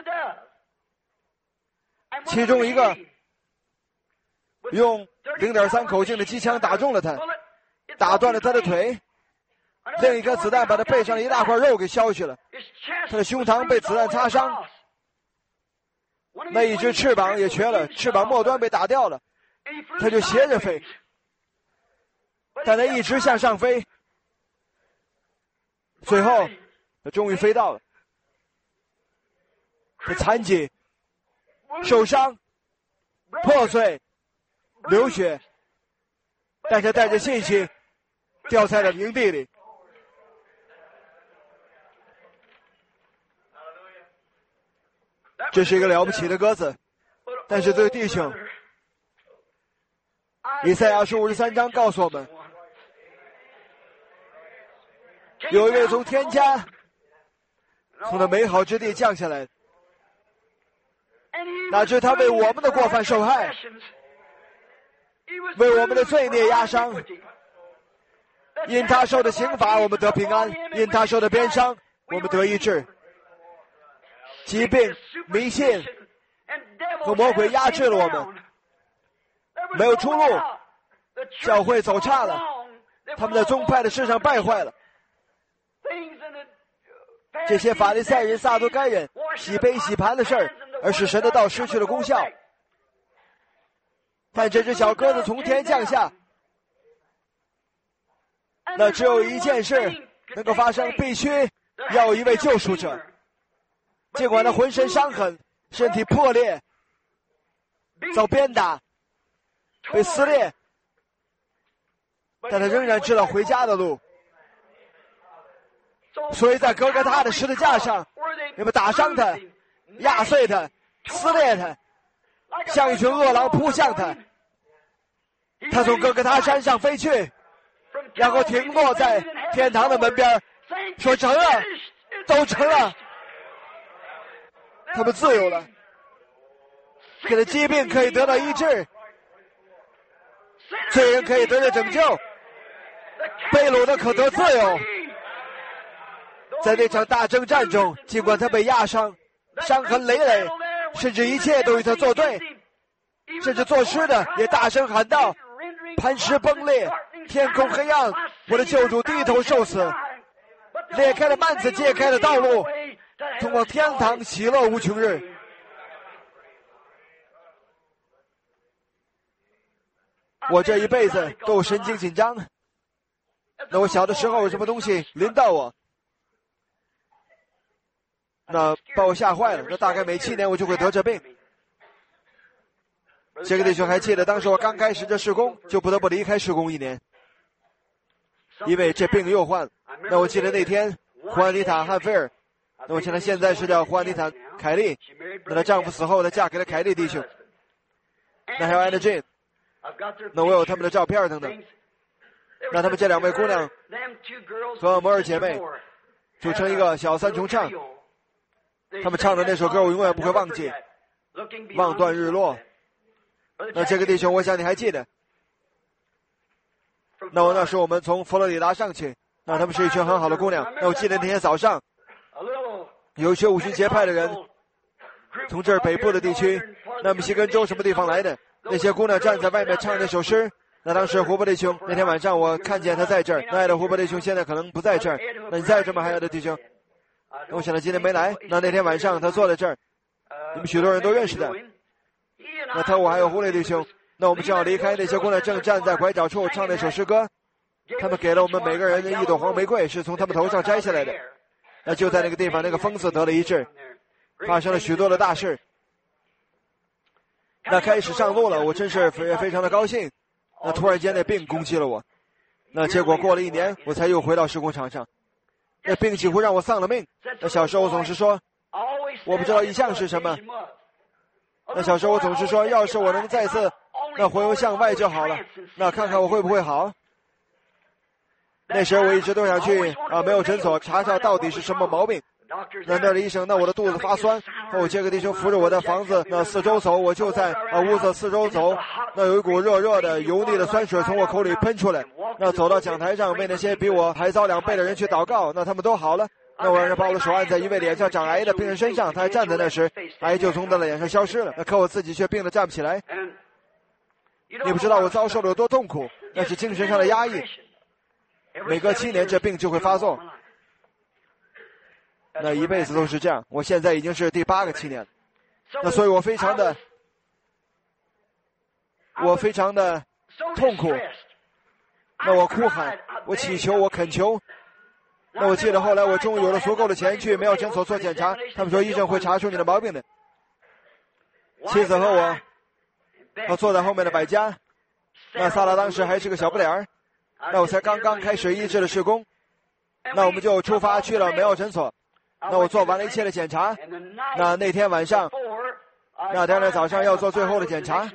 其中一个用 零点三 口径的机枪打中了他，打断了他的腿。另一颗子弹把他背上的一大块肉给削去了，他的胸膛被子弹擦伤，那一只翅膀也瘸了，翅膀末端被打掉了，他就斜着飞，但他一直向上飞，最后他终于飞到了。他残疾、受伤、破碎、流血，但他带着信息掉在了营地里。这是一个了不起的鸽子，但是对弟兄，以赛亚书五十三章告诉我们，有一位从天家从那美好之地降下来，乃至他为我们的过犯受害，为我们的罪孽压伤，因他受的刑罚我们得平安，因他受的鞭伤我们得医治。疾病、迷信和魔鬼压制了我们，没有出路，教会走差了，他们在宗派的事上败坏了。这些法利赛人、撒都该人洗杯洗盘的事儿，而使神的道失去了功效。但这只小鸽子从天降下，那只有一件事能够发生，必须要有一位救赎者。尽管他浑身伤痕，身体破裂，遭鞭打，被撕裂，但他仍然知道回家的路。所以在哥哥他的十字架上，人们打伤他，压碎他，撕裂他，像一群恶狼扑向他。他从哥哥他山上飞去，然后停落在天堂的门边，说成了，都成了。 他们自由了，给的疾病可以得到医治，罪人可以得到拯救，被掳的可得自由。在那场大征战中，尽管他被压伤，伤痕累累，甚至一切都与他作对，甚至作诗的也大声喊道：磐石崩裂，天空黑暗，我的救主低头受死，裂开了幔子，揭开了道路，通往天堂，喜乐无穷日。我这一辈子都神经紧张。那我小的时候有什么东西临到我，那把我吓坏了。那大概每七年我就会得这病。这个弟兄还记得，当时我刚开始这事工，就不得不离开事工一年，因为这病又患。那我记得那天胡安妮塔·汉菲尔，那我现在现在是叫胡安妮塔·凯利，那她丈夫死后，她嫁给了凯利弟兄。那还有安娜·金，那我有他们的照片等等。那他们这两位姑娘和摩尔姐妹组成一个小三重唱，他们唱的那首歌我永远不会忘记，望断日落。那这个弟兄我想你还记得，那我那时我们从佛罗里达上去，那他们是一群很好的姑娘。那我记得那天早上有一些五旬节派的人从这儿北部的地区，那密西根州什么地方来的，那些姑娘站在外面唱那首诗。那当时胡伯弟兄那天晚上我看见他在这儿，那爱的胡伯弟兄现在可能不在这儿，那你在这吗？还有的弟兄，我想他今天没来。那那天晚上他坐在这儿，你们许多人都认识的。那他我还有胡雷弟兄，那我们正要离开，那些姑娘正站在拐角处唱那首诗歌，他们给了我们每个人一朵黄玫瑰，是从他们头上摘下来的。那就在那个地方，那个疯子得了医治，发生了许多的大事。那开始上路了，我真是非非常的高兴。那突然间那病攻击了我，那结果过了一年我才又回到施工场上，那病几乎让我丧了命。那小时候我总是说我不知道异象是什么，那小时候我总是说要是我能再次那回游向外就好了，那看看我会不会好。那时候我一直都想去啊没有诊所查查到底是什么毛病。那那儿的医生，那我的肚子发酸，那我这个弟兄扶着我的房子那四周走，我就在啊屋子四周走，那有一股热热的油腻的酸水从我口里喷出来。那走到讲台上为那些比我还糟两倍的人去祷告，那他们都好了。那我让人把我的手按在一位脸上长癌的病人身上，他还站在那时，癌就从他的脸上消失了。那可我自己却病得站不起来。你不知道我遭受了有多痛苦，那是精神上的压抑。每隔七年这病就会发作。那一辈子都是这样，我现在已经是第八个七年了。那所以我非常的我非常的痛苦。那我哭喊，我祈求，我恳求。那我记得后来我终于有了足够的钱去没有诊所做检查，他们说医生会查出你的毛病的。妻子和我我坐在后面的百家，那萨拉当时还是个小不点儿，那我才刚刚开始医治的事工，那我们就出发去了没有诊所。那我做完了一切的检查，那那天晚上，那第二天早上要做最后的检查。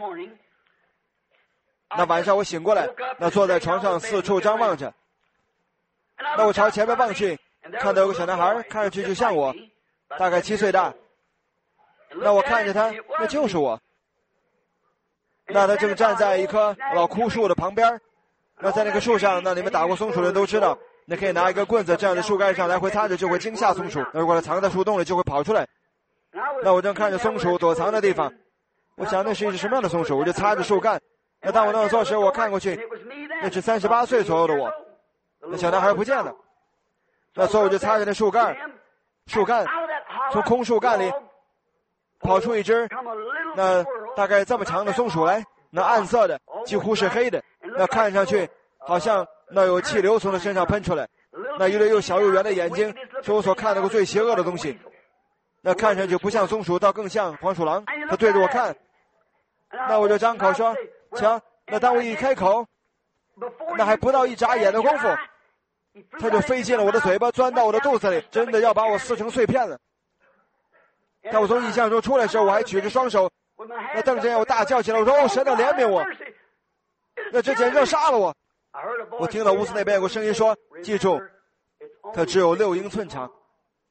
那晚上我醒过来，那坐在床上四处张望着，那我朝前面望去，看到有个小男孩，看上去就像我，大概七岁大。那我看着他，那就是我。那他正站在一棵老枯树的旁边，那在那个树上，那你们打过松鼠的人都知道，那可以拿一根棍子这样的树干上来回擦着，就会惊吓松鼠。那如果它藏在树洞里，就会跑出来。那我正看着松鼠躲藏的地方，我想那是一只什么样的松鼠，我就擦着树干。那当我那样做时，我看过去，那是三十八岁左右的我。那小男孩不见了。那所以我就擦着那树干，树干从空树干里跑出一只那大概这么长的松鼠来，那暗色的，几乎是黑的，那看上去好像那有气流从它身上喷出来，那一对又小又圆的眼睛是我所看到过最邪恶的东西。那看上去不像松鼠，倒更像黄鼠狼。它对着我看，那我就张口说瞧。那当我一开口，那还不到一眨眼的功夫，它就飞进了我的嘴巴，钻到我的肚子里，真的要把我撕成碎片了。当我从异象中出来时，我还举着双手，那瞪着眼，我大叫起来，我说：“哦，神的怜悯我！”那这简直要杀了我！我听到屋子那边有个声音说：“记住，它只有六英寸长。”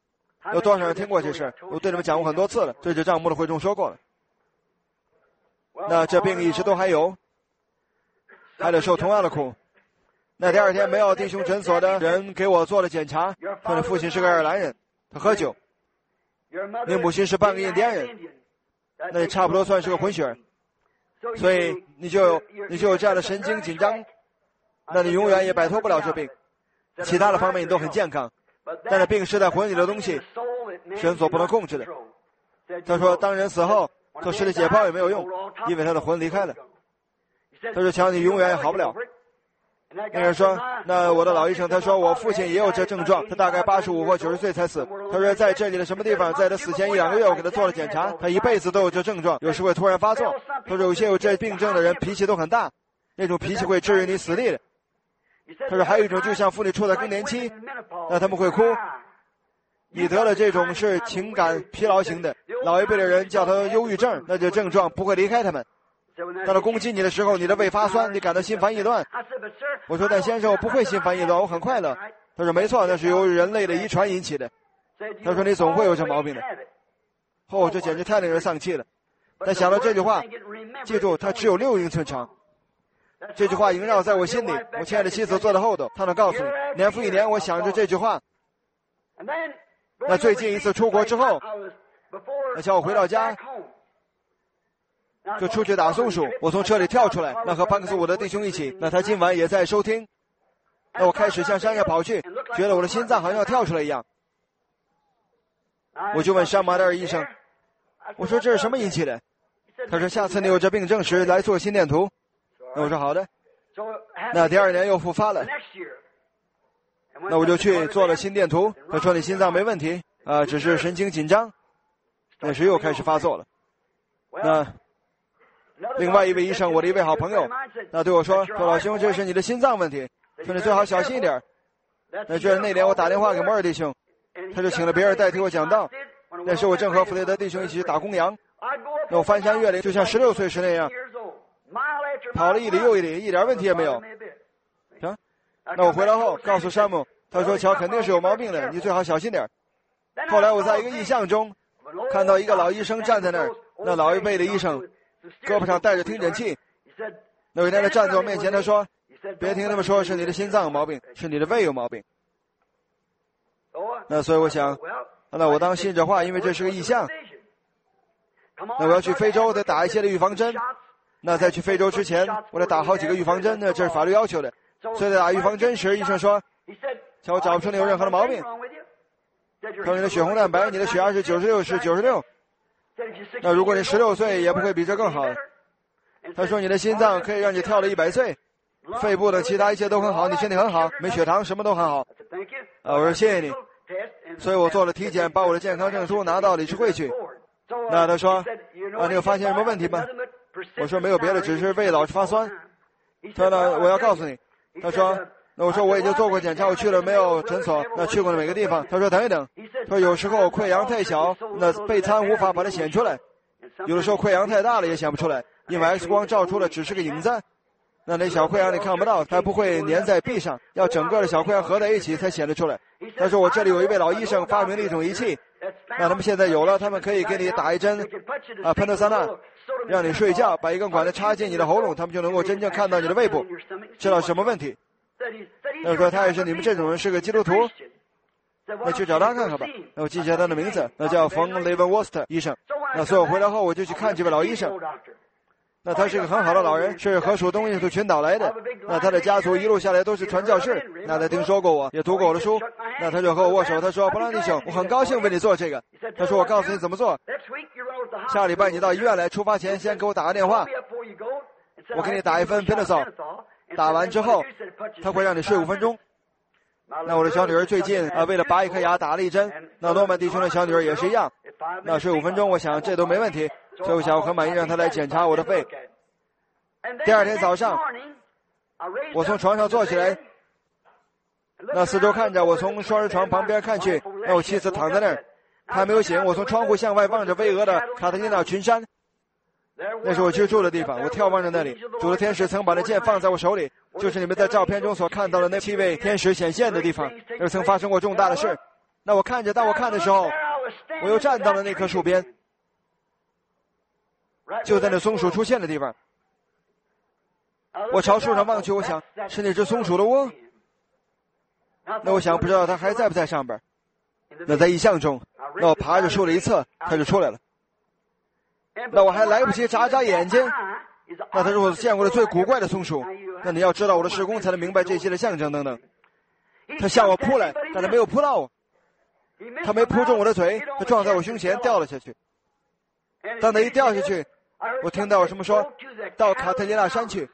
有多少人听过这事？我对你们讲过很多次了，这就帐幕的会中说过了。那这病一直都还有，还得受同样的苦。那第二天，没有弟兄诊所的人给我做了检查，说你父亲是个爱尔兰人，他喝酒；你母亲是半个印第安人，那你差不多算是个混血，所以你就有你就有这样的神经紧张，那你永远也摆脱不了这病。其他的方面你都很健康，但是病是在魂里的东西，神所不能控制的。他说，当人死后做尸体解剖也没有用，因为他的魂离开了。他说，瞧，你永远也好不了。那个人说，那我的老医生，他说我父亲也有这症状，他大概八十五或九十岁才死。他说在这里的什么地方，在他死前一两个月我给他做了检查，他一辈子都有这症状，有时会突然发作。他说有些有这病症的人脾气都很大，那种脾气会置于你死地的。他说还有一种就像妇女处在更年期，那他们会哭。你得了这种是情感疲劳型的，老一辈的人叫他忧郁症，那这症状不会离开他们。当他攻击你的时候，你的胃发酸，你感到心烦意乱。我说，但先生，我不会心烦意乱，我很快乐。他说，没错，那是由人类的遗传引起的。他说，你总会有这毛病的。哦，这简直太令人丧气了。但想到这句话，记住，它只有六英寸长。这句话萦绕在我心里。我亲爱的妻子坐在后头，她能告诉你，年复一年，我想着这句话。那最近一次出国之后，那叫我回到家，就出去打松鼠，我从车里跳出来，那和潘克斯伍的弟兄一起，那他今晚也在收听。那我开始向山上跑去，觉得我的心脏好像要跳出来一样。我就问山马德尔医生，我说这是什么引起的？他说下次你有这病症时来做心电图。那我说好的。那第二年又复发了，那我就去做了心电图。他说你心脏没问题啊、呃，只是神经紧张。那时又开始发作了。那另外一位医生，我的一位好朋友，那对我说，说老兄，这是你的心脏问题，说你最好小心一点。那就是那年我打电话给摩尔弟兄，他就请了别人代替我讲道。那时我正和弗雷德弟兄一起去打公羊，那我翻山越岭，就像十六岁时那样，跑了一里又一里，一点问题也没有。行，那我回来后告诉山姆，他说乔肯定是有毛病的，你最好小心点。后来我在一个异象中看到一个老医生站在那儿，那老一辈的医生胳膊上带着听诊器。那有一天他站在我面前，他说，别听他们说是你的心脏有毛病，是你的胃有毛病。那所以我想，那我当信这话，因为这是个异象。那我要去非洲得打一些的预防针，那在去非洲之前我得打好几个预防针，那这是法律要求的。所以在打预防针时，医生说，瞧我找不出你有任何的毛病，说你的血红蛋白，你的血压是九十六是九十六，那如果你十六岁也不会比这更好。他说你的心脏可以让你跳了一百岁，肺部的其他一切都很好，你身体很好，没血糖，什么都很好。啊，我说谢谢你。所以我做了体检，把我的健康证书拿到理事会去。那他说，啊，你有发现什么问题吗？我说没有别的，只是胃老是发酸。他说呢，我要告诉你。他说，那我说我已经做过检查，我去了没有诊所，那去过了每个地方。他说等一等，他说有时候溃疡太小，那备餐无法把它显出来；有的时候溃疡太大了也显不出来，因为 X 光照出了只是个影子。那那小溃疡你看不到，它不会粘在壁上，要整个的小溃疡合在一起才显得出来。他说我这里有一位老医生发明了一种仪器，那他们现在有了，他们可以给你打一针啊喷特萨纳，让你睡觉，把一根管子插进你的喉咙，他们就能够真正看到你的胃部，知道什么问题。那说他也是你们这种人是个基督徒，那去找他看看吧。那我记下他的名字，那叫冯雷文沃斯特医生。那所以我回来后我就去看这位老医生。那他是个很好的老人，是荷属东印度群岛来的。那他的家族一路下来都是传教士。那他听说过我，也读过我的书。那他就和我握手，他说：“布朗弟兄，我很高兴为你做这个。”他说：“我告诉你怎么做。下礼拜你到医院来，出发前先给我打个电话，我给你打一份 Pinazol， 打完之后他会让你睡五分钟。”那我的小女儿最近啊，为了拔一颗牙打了一针。那诺曼弟兄的小女儿也是一样。那睡五分钟，我想这都没问题。所以我想我很满意，让他来检查我的肺。第二天早上，我从床上坐起来，那四周看着，我从双人床旁边看去，那我妻子躺在那儿，她还没有醒。我从窗户向外望着巍峨的卡特琳娜群山，那是我居住的地方。我眺望着那里，主的天使曾把那剑放在我手里，就是你们在照片中所看到的那七位天使显现的地方。那曾发生过重大的事， 那我看着，当我看的时候，我又站到了那棵树边，就在那松鼠出现的地方。我朝树上望去，我想是那只松鼠的窝。那我想不知道它还在不在上边。那在意象中，那我爬着树的一侧，它就出来了。那我还来不及眨眨眼睛，那它是我见过的最古怪的松鼠。那你要知道我的事工才能明白这些的象征等等。它向我扑来，但它没有扑到我，它没扑中我的嘴，它撞在我胸前掉了下去。当它一掉下去，我听到我什么说到卡特琳娜山去。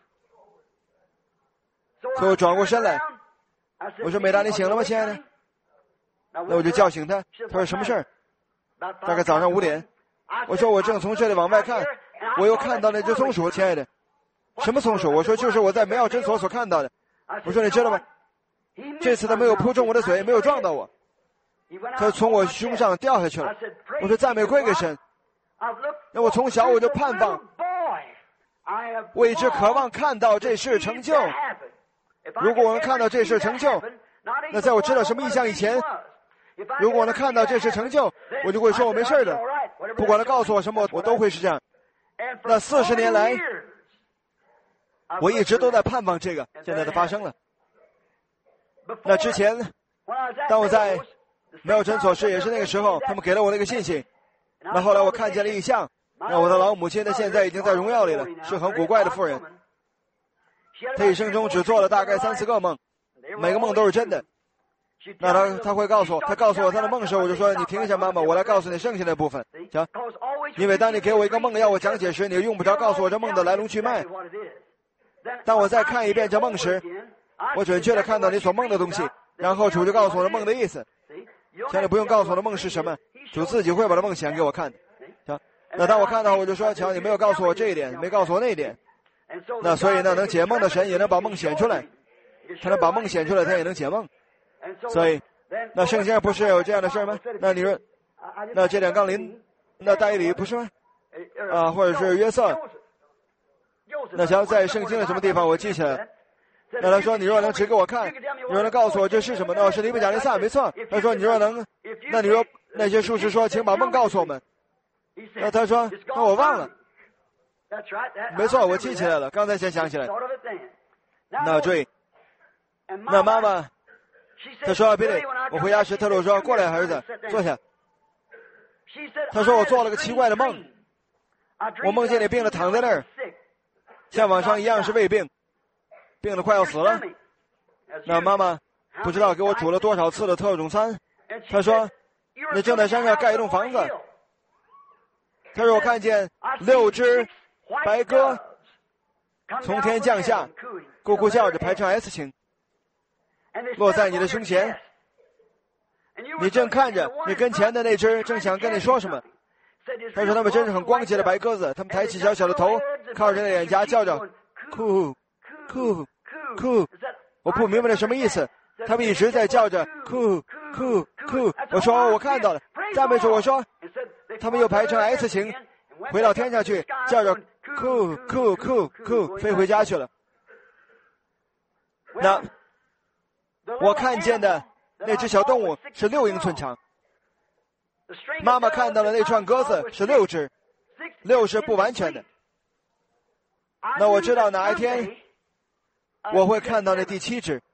所以我转过身来，我说美达你醒了吗亲爱的？那我就叫醒他，他说什么事儿？大概早上五点。我说我正从这里往外看，我又看到那只松鼠，亲爱的。什么松鼠？我说就是我在梅奥诊所所看到的。我说你知道吗？这次他没有扑中我的嘴，没有撞到我，他从我胸上掉下去了。我说赞美归给神。那我从小我就盼望，我一直渴望看到这事成就。如果我能看到这事成就，那在我知道什么意象以前，如果我能看到这事成就，我就会说我没事的。不管他告诉我什么，我都会是这样。那四十年来，我一直都在盼望这个，现在它发生了。那之前，当我在梅奥诊所时，也是那个时候，他们给了我那个信息。那后来我看见了异象，那我的老母亲呢，现在已经在荣耀里了，是很古怪的妇人。她一生中只做了大概三四个梦，每个梦都是真的。那他他会告诉我，他告诉我他的梦时，我就说你停一下妈妈，我来告诉你剩下的部分。行，因为当你给我一个梦要我讲解时，你用不着告诉我这梦的来龙去脉。当我再看一遍这梦时，我准确的看到你所梦的东西，然后主就告诉我的梦的意思。现在不用告诉我的梦是什么，主自己会把这梦显给我看的。行，那当我看到我就说，瞧，你没有告诉我这一点，没告诉我那一点。那所以呢，能解梦的神也能把梦显出来，他能把梦显出来，他也能解梦。所以，那圣经上不是有这样的事吗？那你说，那这点杠铃，那大卫里不是吗？啊，或者是约瑟。那瞧，在圣经的什么地方我记起来？那他说，你若能指给我看，你若能告诉我这是什么？那是尼布甲尼撒，没错。他说，你若能，那你说那些术士说，请把梦告诉我们。那他说，那我忘了。没错，我记起来了，刚才才想起来。那注意，那妈妈。他说：“比利，我回家时，特鲁说过来，儿子，坐下。”他说：“我做了个奇怪的梦，我梦见你病了，躺在那儿，像往常一样是胃病，病得快要死了。那妈妈不知道给我煮了多少次的特种餐。他说，你正在山上盖一栋房子。他说我看见六只白鸽从天降下，咕咕叫着排成 S 形。”落在你的胸前，你正看着你跟前的那只正想跟你说什么。他说他们真是很光洁的白鸽子，他们抬起小小的头，靠着那脸颊叫着酷酷酷。我不明白这什么意思，他们一直在叫着酷酷酷。我说我看到了，赞美主。我说他们又排成 S 形，回到天上去，叫着酷酷酷酷，飞回家去了。那我看见的那只小动物是六英寸长，妈妈看到的那串鸽子是六只，六是不完全的。那我知道哪一天我会看到那第七只。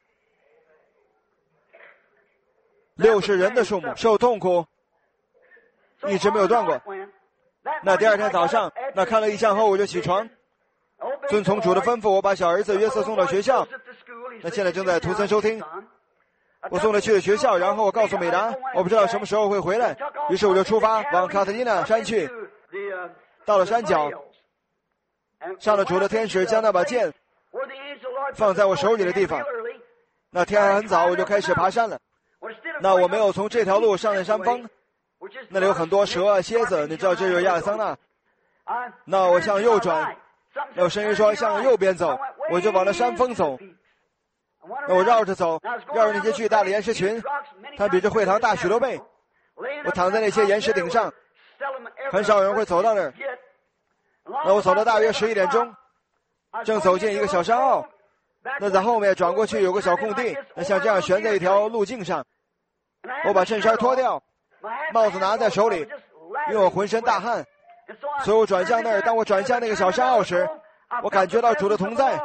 六是人的数目，受痛苦一直没有断过。那第二天早上，那看了异象后，我就起床，遵从主的吩咐，我把小儿子约瑟送到学校。那现在正在图森收听，我送他去了学校，然后我告诉美达，我不知道什么时候会回来，于是我就出发往卡特琳娜山去。到了山脚，上了主的天使将那把剑放在我手里的地方。那天还很早，我就开始爬山了。那我没有从这条路上那山峰，那里有很多蛇啊蝎子，你知道这就是亚利桑那。那我向右转，有声音说向右边走，我就往那山峰走。那我绕着走，绕着那些巨大的岩石群，它比这会堂大许多倍。我躺在那些岩石顶上，很少有人会走到那儿。那我走到大约十一点钟，正走进一个小山坳。那在后面转过去有个小空地，那像这样悬在一条路径上。 我把衬衫脱掉，帽子拿在手里，因为我浑身大汗，所以我转向那儿。当我转向那个小山坳时，我感觉到主的同在。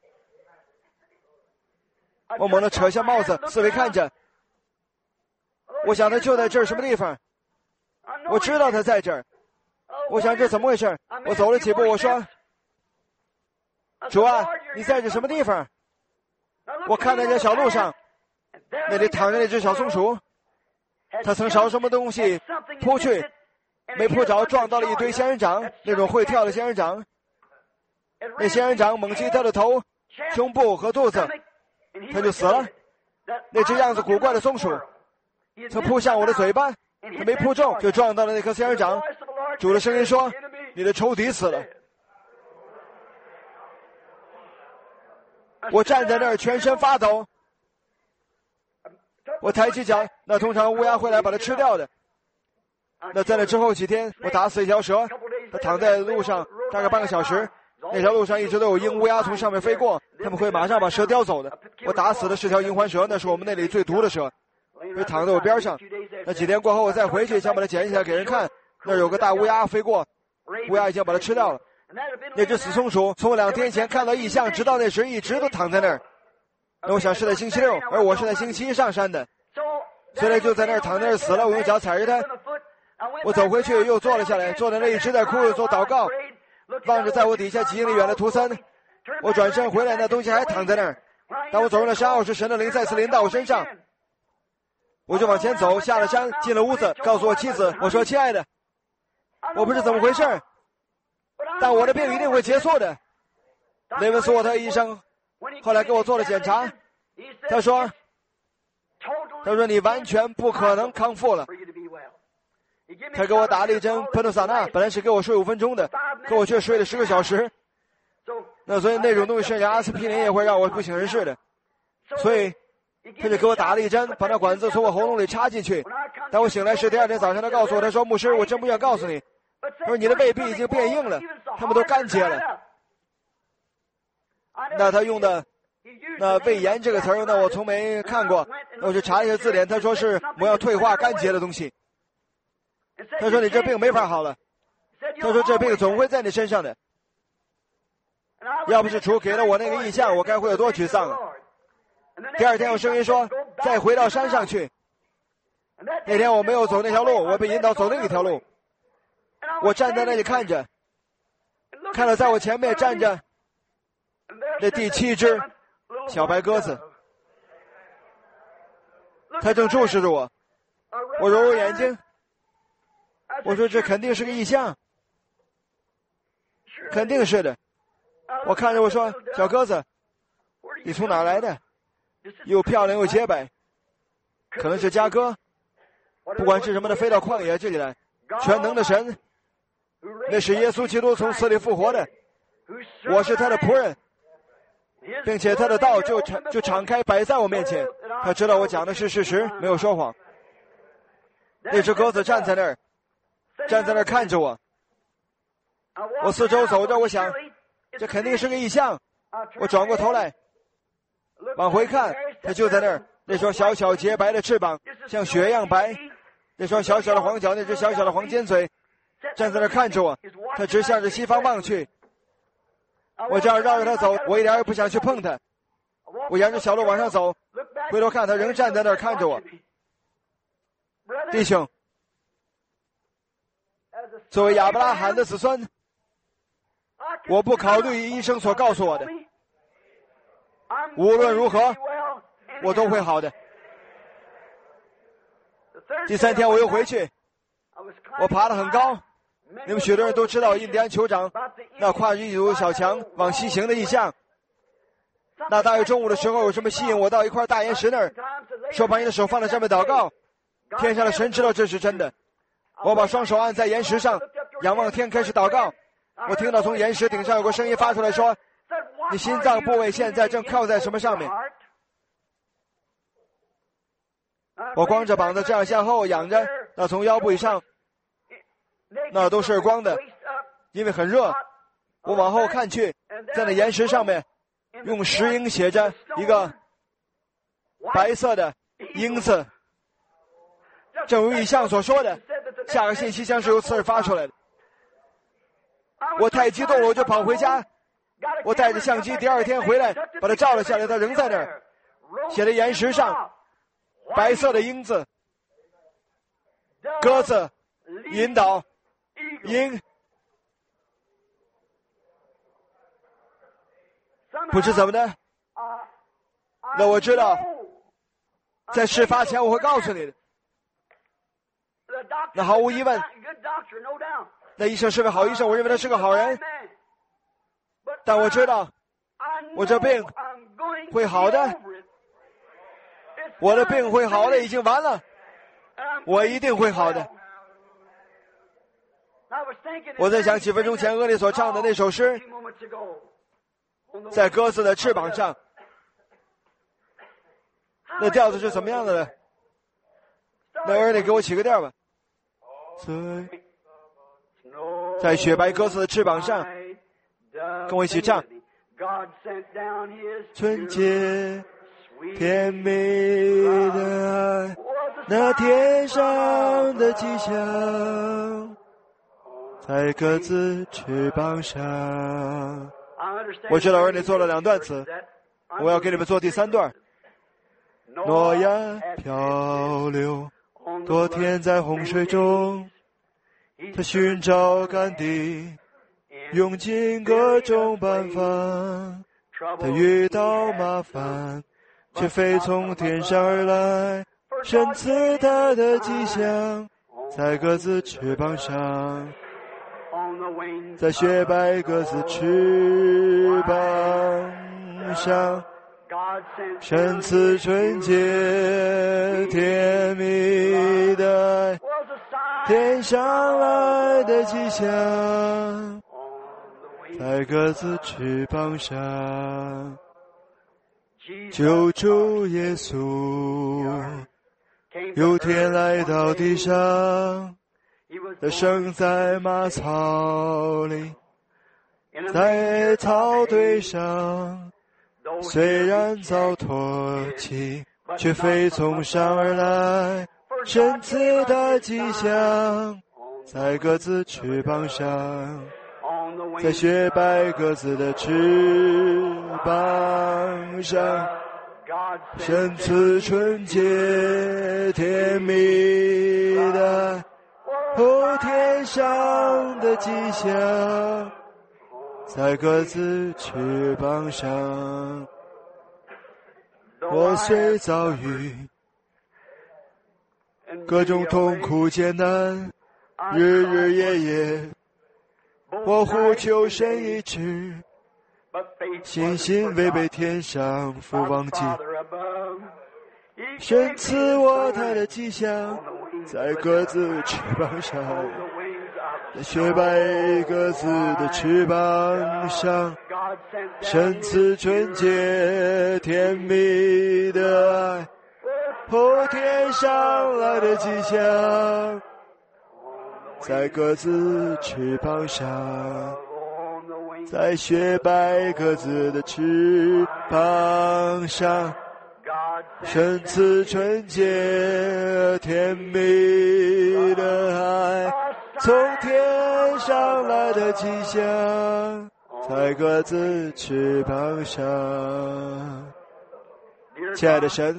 我猛地扯下帽子，四围看着，我想他就在这儿什么地方，我知道他在这儿。我想这怎么回事？我走了几步，我说：主啊，你在这什么地方？我看那条小路上，那里躺着那只小松鼠，它曾朝什么东西扑去，没扑着，撞到了一堆仙人掌，那种会跳的仙人掌。那仙人掌猛击它的头、胸部和肚子，它就死了。那只样子古怪的松鼠曾扑向我的嘴巴，它没扑中，就撞到了那颗仙人掌。主的声音说：你的仇敌死了。我站在那儿全身发抖，我抬起脚，那通常乌鸦会来把它吃掉的。那在那之后几天，我打死一条蛇，它躺在路上大概半个小时，那条路上一直都有鹰乌鸦从上面飞过，他们会马上把蛇叼走的。我打死的是条银环蛇，那是我们那里最毒的蛇，就躺在我边上。那几天过后，我再回去想把它捡起来给人看，那儿有个大乌鸦飞过，乌鸦已经把它吃掉了。那只死松鼠从两天前看到异象，直到那时一直都躺在那儿。那我想是在星期六，而我是在星期一上山的，所以它就在那儿躺在那儿死了。我用脚踩着它，我走回去又坐了下来，坐在那一直在哭，又做祷告，望着在我底下几英里远的图森。我转身回来，那东西还躺在那儿。当我走上了山坳时，神的灵再次临到我身上，我就往前走，下了山，进了屋子，告诉我妻子，我说：亲爱的，我不知怎么回事，但我的病一定会结束的。雷文斯沃特医生后来给我做了检查，他说他说你完全不可能康复了。他给我打了一针喷诺萨纳，本来是给我睡五分钟的，可我却睡了十个小时。那所以那种东西，甚至阿司匹林也会让我不省人事的。所以他就给我打了一针，把那管子从我喉咙里插进去。当我醒来时，第二天早上他告诉我，他说：牧师，我真不愿告诉你，他说你的胃壁已经变硬了，他们都干结了。那他用的那胃炎这个词儿，那我从没看过，那我去查一下字典，他说是我要退化干结的东西。他说你这病没法好了，他说这病总会在你身上的。要不是主给了我那个意象，我该会有多沮丧啊。第二天有声音说再回到山上去。那天我没有走那条路，我被引导走另一条路。我站在那里看着，看到在我前面站着那第七只小白鸽子，它正注视着我。我揉揉眼睛，我说这肯定是个异象，肯定是的。我看着我说，小鸽子，你从哪儿来的？又漂亮又洁白，可能是嘉哥，不管是什么的，飞到旷野这里来。全能的神，那是耶稣基督从死里复活的，我是他的仆人，并且他的道就敞就敞开摆在我面前。他知道我讲的是事实，没有说谎。那只鸽子站在那儿，站在那儿看着我。我四周走着，我想这肯定是个异象。我转过头来往回看，它就在那儿，那双小小洁白的翅膀像雪一样白，那双小小的黄脚，那只小小的黄尖嘴站在那儿看着我。它直向着西方望去。我这样绕着它走，我一点也不想去碰它。我沿着小路往上走，回头看它仍站在那儿看着我。弟兄，作为亚伯拉罕的子孙，我不考虑医生所告诉我的，无论如何我都会好的。第三天我又回去，我爬得很高。你们许多人都知道印第安酋长那跨一堵小墙往西行的意象。那大约中午的时候，有什么吸引我到一块大岩石那儿，说把你的手放在上面祷告。天上的神知道这是真的。我把双手按在岩石上，仰望天开始祷告。我听到从岩石顶上有个声音发出来说，你心脏部位现在正靠在什么上面？我光着膀子这样向后仰着，那从腰部以上那都是光的，因为很热。我往后看去，在那岩石上面用石英写着一个白色的英字， 正如以上所说的，下个信息将是由此而发出来的。我太激动了，我就跑回家，我带着相机，第二天回来把它照了下来，它仍在那儿，写在岩石上，白色的鹰子，鸽子，引导，鹰。不知怎么的，那我知道，在事发前我会告诉你的。那毫无疑问，那医生是个好医生，我认为他是个好人。但我知道，我这病会好的，我的病会好的，已经完了，我一定会好的。我在想几分钟前厄利所唱的那首诗，在鸽子的翅膀上，那调子是怎么样的呢？那儿，你给我起个调吧。在雪白鸽子的翅膀上，跟我一起唱。纯洁甜蜜的爱，那天上的吉祥，在鸽子翅膀上。我知道儿，你做了两段词，我要给你们做第三段。诺亚漂流多天在洪水中，他寻找干地，用尽各种办法，他遇到麻烦，却非从天上而来，神赐他的吉祥，在鸽子翅膀上，在雪白鸽子翅膀上，神赐纯洁甜蜜的爱，天上来的吉祥，在鸽子翅膀上。救主耶稣有天来到地上，他生在马槽里，在草堆上，虽然遭唾弃，却非从上而来，神赐的吉祥，在鸽子翅膀上，在雪白鸽子的翅膀上，神赐纯洁甜蜜的哦，天上的吉祥，在鸽子翅膀上。我虽遭遇各种痛苦艰难，日日夜夜我呼求神医治，信心未被天上父忘记，神赐我他的吉祥，在鸽子翅膀上，在雪白鸽子的翅膀上，神赐纯洁甜蜜的爱，哦，天上来的吉祥，在鸽子翅膀上，在雪白鸽子的翅膀上，神赐纯洁甜蜜的爱，从天上来的吉祥，在鸽子翅膀上。亲爱的神，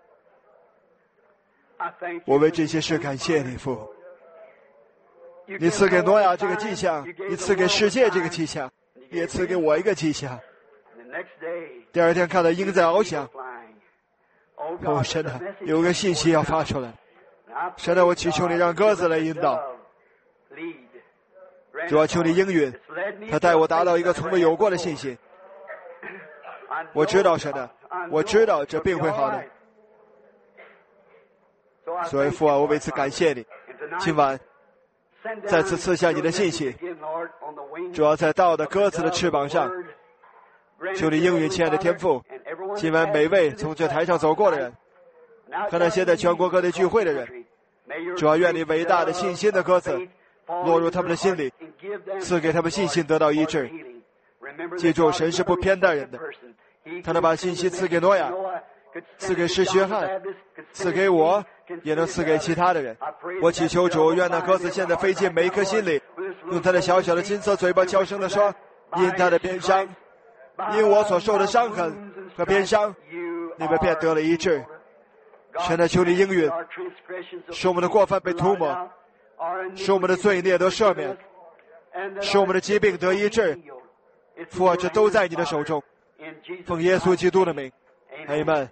我为这些事感谢你父，你赐给挪亚这个迹象，你赐给世界这个迹象，也赐给我一个迹象。第二天看到鹰在翱翔，哦，神啊，有个信息要发出来，神啊，我祈求你让鸽子来引导，主要求你应允，他带我达到一个从未有过的信心。我知道神啊，我知道这病会好的，所以父啊，我为此感谢你。今晚再次赐下你的信息，主要在道的鸽子的翅膀上，求你应允亲爱的天父。今晚每位从这台上走过的人，和那些在全国各地聚会的人，主要愿你伟大的信心的鸽子落入他们的心里，赐给他们信心得到医治。记住，神是不偏待人的，他能把信息赐给挪亚，赐给施约翰，赐给我， 也能赐给其他的人。我祈求主，愿那鸽子现在飞进每一颗心里，用他的小小的金色嘴巴悄声地说：因他的鞭伤，因我所受的伤痕和鞭伤，你们便得了医治。神啊，求你应允，使我们的过犯被涂抹，使我们的罪孽得赦免，使我们的疾病得医治。父啊，这都在你的手中。奉耶稣基督的名，阿们。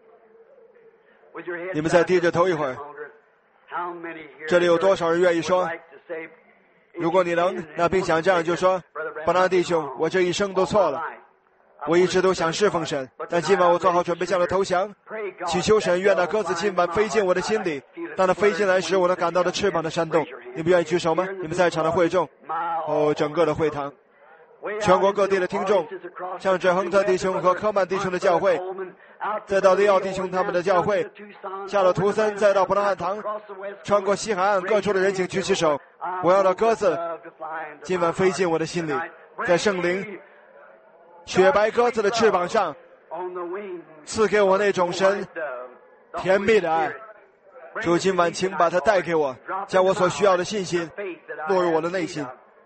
你们再低着头一会儿。这里有多少人愿意说，如果你能，那并想这样就说：巴拿弟兄，我这一生都错了，我一直都想侍奉神，但今晚我做好准备向他投降，祈求神愿那鸽子今晚飞进我的心里，当它飞进来时，我能感到它翅膀的扇动。你们愿意举手吗？你们在场的会众，哦，整个的会堂，全国各地的听众，像这亨特弟兄和科曼弟兄的教会，再到利奥弟兄他们的教会，下了图森，再到伯纳汉堂，穿过西海岸各处的人请举起手。我要那鸽子今晚飞进我的心里，在圣灵雪白鸽子的翅膀上赐给我那种神甜蜜的爱。主，今晚请把它带给我，将我所需要的信心落入我的内心。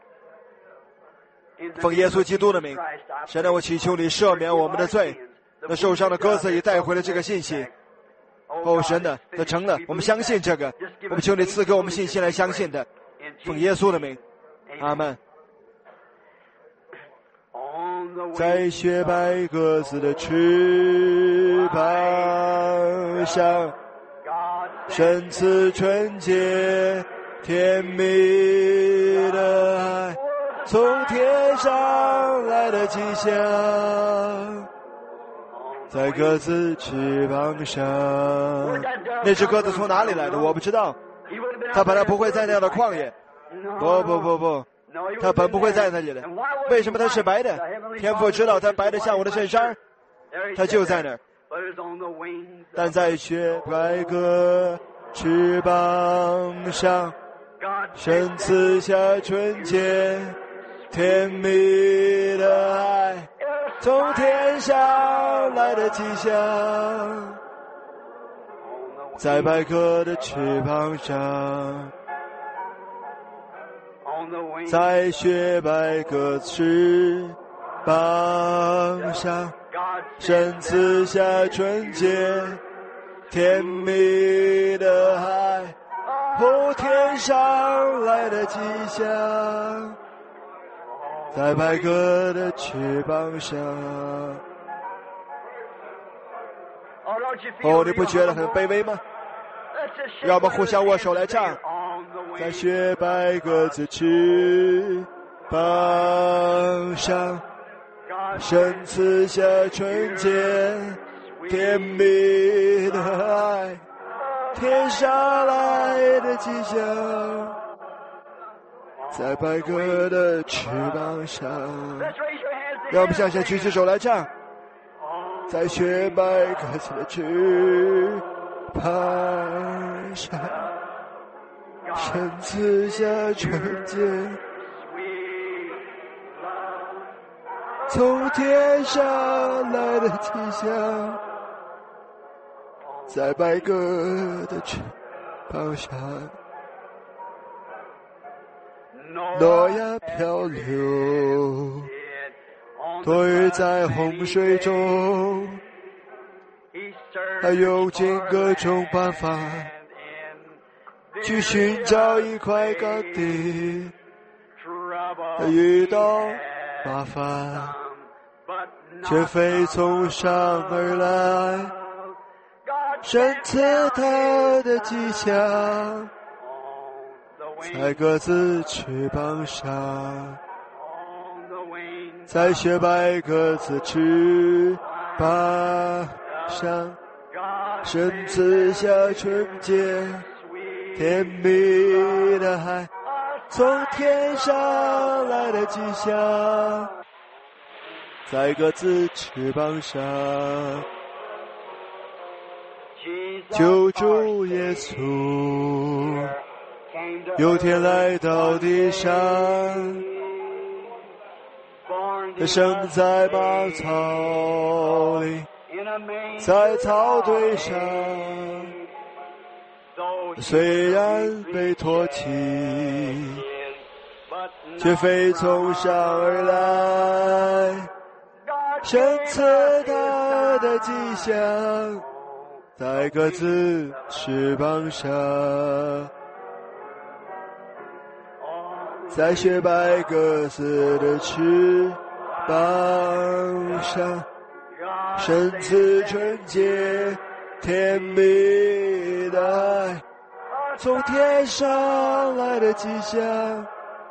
奉耶稣基督的名，神让我祈求你赦免我们的罪。那受伤的鸽子也带回了这个信息。哦，神的，那成了，我们相信这个，我们求你赐给我们信心来相信的。奉耶稣的名，阿们。在雪白鸽子的翅膀上，神赐纯洁甜蜜的爱，从天上来的迹象，在鸽子翅膀上。那只鸽子从哪里来的？我不知道。它本来不会在那样的旷野。不不不不，它本不会在那里的。为什么它是白的？天父知道它白的像我的衬衫，它就在那儿。但在雪白鸽翅膀上，神赐下纯洁甜蜜的爱，从天上来的迹象，在白鸽的翅膀上，在雪白鸽翅膀上，神赐下纯洁甜蜜的爱，从天上来的迹象，在白鸽的翅膀上。哦，你不觉得很卑微吗？让我们互相握手来唱。在雪白鸽子翅膀上，神赐下纯洁甜蜜的爱，天上来的迹象，在白鸽的翅膀上。让我们向前举起手来唱。在雪白鸽子的翅膀上，神赐下纯洁，从天上来的迹象，在白鸽的翅膀上。诺亚漂流，多日在洪水中，他用尽各种办法去寻找一块高地，他遇到麻烦，却非从上而来，神赐他的迹象，在鸽子翅膀上，在雪白鸽子翅膀上，神赐下纯洁甜蜜的爱，从天上来的迹象，在鸽子翅膀上。救主耶稣有天来到地上，他生在马槽里，在草堆上， 虽然被唾弃，却非从上而来。神赐他的迹象，在各自翅膀上，在雪白鸽子的翅膀上，神赐纯洁甜蜜的爱，从天上来的迹象，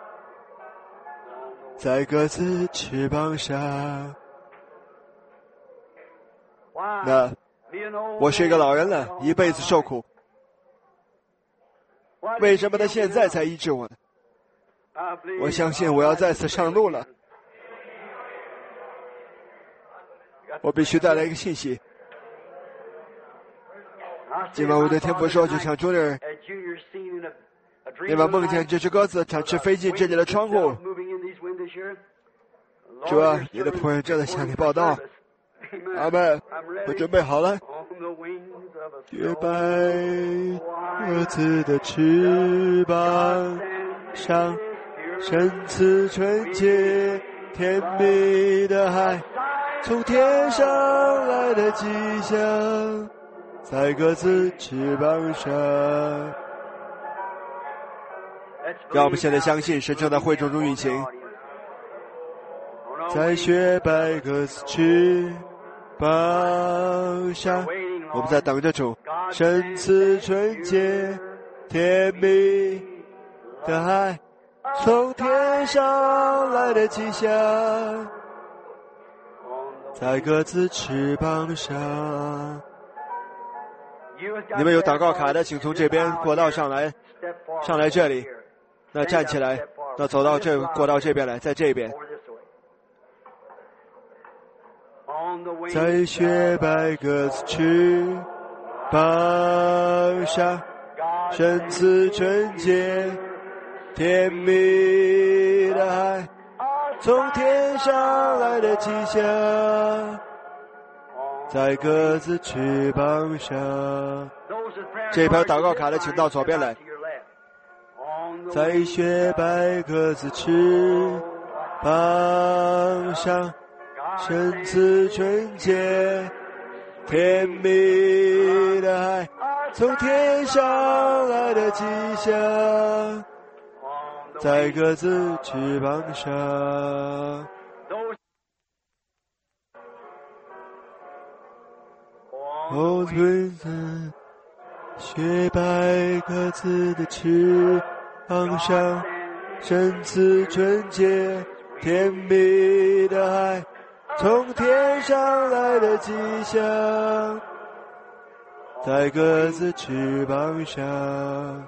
在各自翅膀上。那我是一个老人了，一辈子受苦，为什么他现在才医治我呢？我相信我要再次上路了。我必须带来一个信息。今晚我对天父说，就像 Junior 那晚梦见这只鸽子展翅飞进这里的窗户。主啊，你的仆人正在向你报道。阿们，我准备好了。雪白鸽子的翅膀上，神赐纯洁甜蜜的爱，从天上来的迹象，在鸽子翅膀上。让我们现在相信神正在会众中运行，在雪白鸽子翅膀上，我们在等着主，神赐纯洁甜蜜的爱，从天上来的迹象，在鸽子翅膀上。你们有祷告卡的，请从这边过道上来，上来这里。那站起来，那走到这过道这边来，在这边。在雪白鸽子翅膀上，神赐纯洁甜蜜的爱，从天上来的迹象，在鸽子翅膀上。这边祷告卡的请到左边来。在雪白鸽子翅膀上，神赐纯洁甜蜜的爱，从天上来的迹象，在鸽子翅膀上。哦，纯子，雪白鸽子的翅膀上，神赐纯洁甜蜜的爱，从天上来的迹象，在鸽子翅膀上。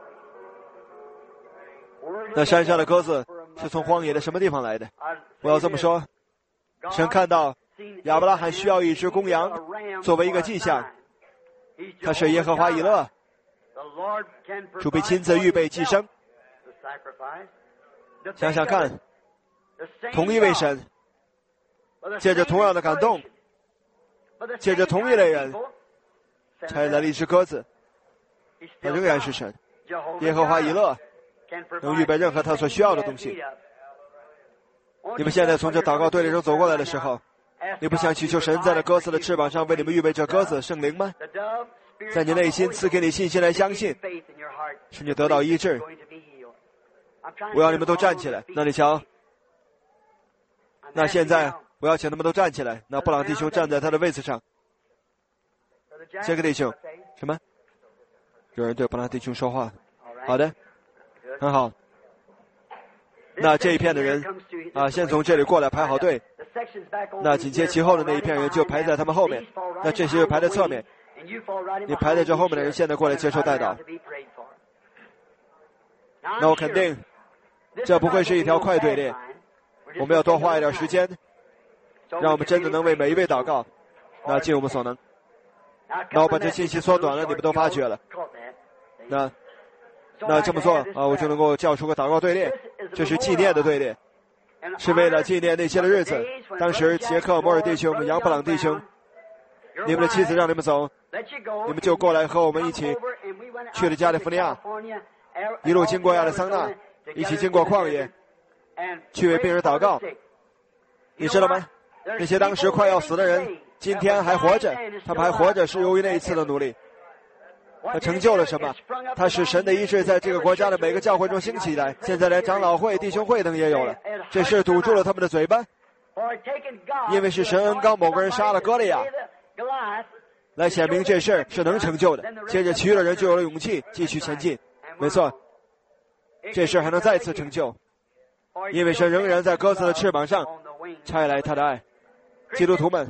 那山上的鸽子是从荒野的什么地方来的？我要这么说，神看到亚伯拉罕需要一只公羊作为一个迹象，他是耶和华以勒，主必亲自预备祭牲。想想看，同一位神借着同样的感动，借着同一类人差来了一只鸽子，他仍然是神，耶和华以勒，能预备任何他所需要的东西。你们现在从这祷告队列中走过来的时候，你不想祈求神在那鸽子的翅膀上为你们预备这鸽子圣灵吗？在你内心赐给你信心来相信，使你得到医治。我要你们都站起来。那你瞧，那现在我要请他们都站起来。那布朗弟兄站在他的位子上。杰克弟兄，什么？有人对布朗弟兄说话。好的，很好。那这一片的人啊，先从这里过来排好队。那紧接其后的那一片人就排在他们后面。那这些就排在侧面。你排在这后面的人现在过来接受代祷。那我肯定这不会是一条快队列，我们要多花一点时间，让我们真的能为每一位祷告，那尽我们所能。那我把这信息缩短了，你们都发觉了。那那这么做啊，我就能够叫出个祷告队列，这是纪念的队列，是为了纪念那些的日子。当时杰克、摩尔弟兄、杨布朗弟兄，你们的妻子让你们走，你们就过来和我们一起去了加利福尼亚，一路经过亚利桑那，一起经过旷野，去为病人祷告。你知道吗？那些当时快要死的人，今天还活着，他们还活着是由于那一次的努力。他成就了什么？他使神的医治在这个国家的每个教会中兴起来，现在连长老会、弟兄会等也有了。这事堵住了他们的嘴巴，因为是神恩膏某个人杀了歌利亚，来显明这事是能成就的。接着其余的人就有了勇气继续前进。没错，这事还能再次成就，因为神仍然在鸽子的翅膀上差来他的爱。基督徒们，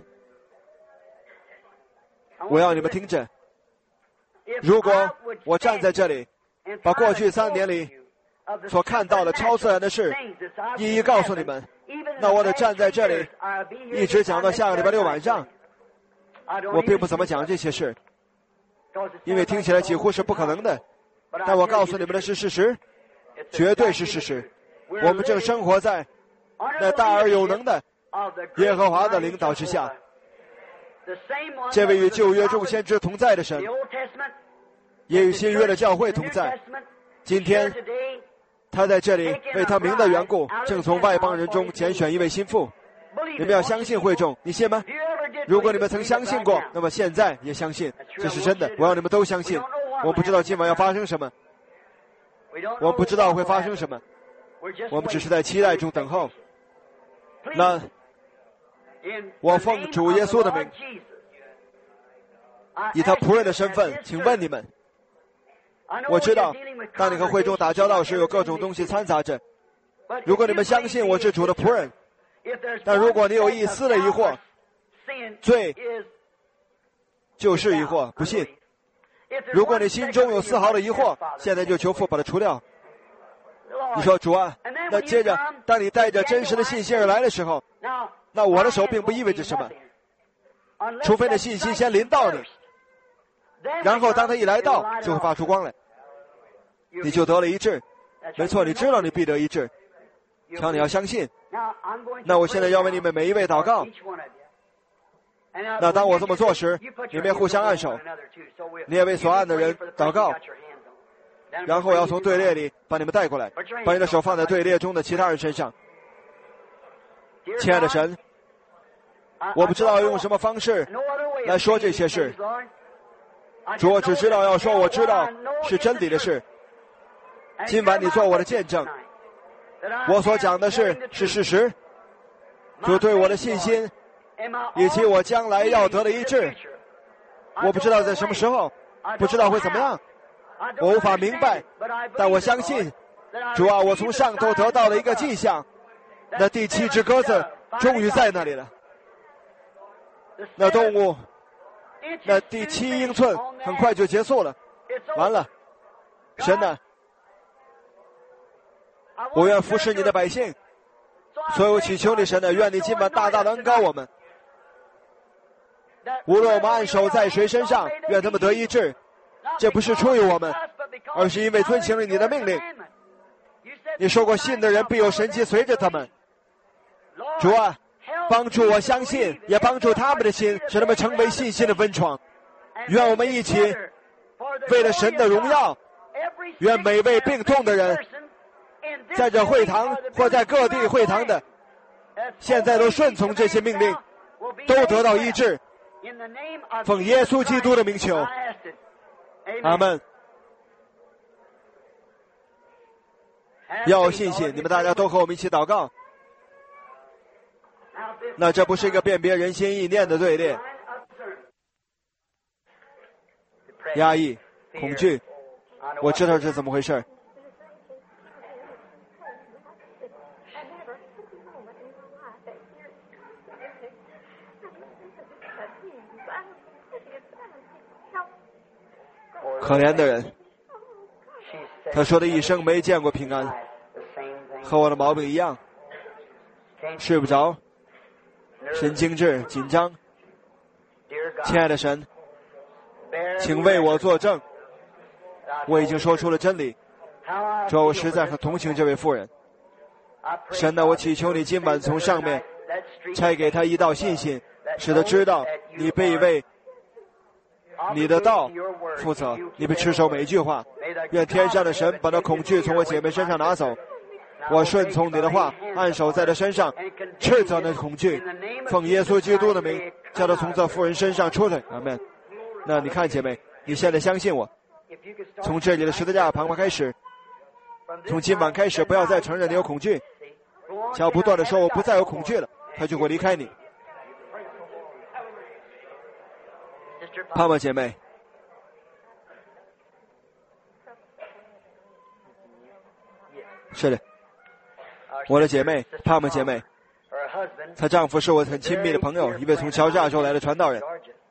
我要你们听着，如果我站在这里，把过去三年里所看到的超自然的事一一告诉你们，那我得站在这里一直讲到下个礼拜六晚上。我并不怎么讲这些事，因为听起来几乎是不可能的，但我告诉你们的是事实，绝对是事实。我们正生活在那大而有能的耶和华的领导之下，这位与旧约众先知同在的神，也与新约的教会同在。今天他在这里为他名的缘故，正从外邦人中拣选一位心腹。你们要相信会众，你信吗？如果你们曾相信过，那么现在也相信，这是真的。我要你们都相信。我不知道今晚要发生什么，我不知道会发生什么，我们只是在期待中等候。那我奉主耶稣的名，以他仆人的身份，请问你们，我知道当你和会众打交道时有各种东西掺杂着，如果你们相信我是主的仆人，但如果你有一丝的疑惑，罪就是疑惑，不信。如果你心中有丝毫的疑惑，现在就求父把它除掉。你说主啊，那接着当你带着真实的信心而来的时候，那我的手并不意味着什么，除非那信心先临到你，然后当他一来到就会发出光来，你就得了医治。没错，你知道你必得医治，瞧你要相信。那我现在要为你们每一位祷告，那当我这么做时，你们也互相按手，你也为所按的人祷告，然后我要从队列里把你们带过来，把你的手放在队列中的其他人身上。亲爱的神，我不知道用什么方式来说这些事，主，我只知道要说我知道是真理的事。今晚你做我的见证，我所讲的事是事实，主对我的信心以及我将来要得的医治，我不知道在什么时候，不知道会怎么样，我无法明白，但我相信主啊，我从上头得到了一个迹象，那第七只鸽子终于在那里了，那动物那第七英寸很快就结束了，完了。神啊，我愿服侍你的百姓，所以我祈求你神啊，愿你今晚大大的恩膏我们，无论我们按手在谁身上，愿他们得医治。这不是出于我们，而是因为遵行了你的命令。你说过信的人必有神迹随着他们。主啊，帮助我相信，也帮助他们的心，使他们成为信心的温床。愿我们一起为了神的荣耀，愿每位病痛的人在这会堂或在各地会堂的现在都顺从这些命令，都得到医治。奉耶稣基督的名求，阿们。要有信心，你们大家都和我们一起祷告。那这不是一个辨别人心意念的队列，压抑、恐惧，我知道是怎么回事。可怜的人，他说的一生没见过平安，和我的毛病一样，睡不着，神经质、紧张。亲爱的神，请为我作证，我已经说出了真理。主啊，我实在很同情这位妇人。神啊，我祈求你今晚从上面差给他一道信心，使他知道你被一位你的道负责，你必持守每一句话。愿天上的神把那恐惧从我姐妹身上拿走，我顺从你的话，按手在她身上，斥责那恐惧，奉耶稣基督的名，叫他从这妇人身上出来。阿们。那你看，姐妹，你现在相信我，从这里的十字架旁边开始，从今晚开始，不要再承认你有恐惧，只要不断的说我不再有恐惧了，他就会离开你。帕玛姐妹，是的，我的姐妹帕玛姐妹，她丈夫是我很亲密的朋友，一位从乔治亚州来的传道人。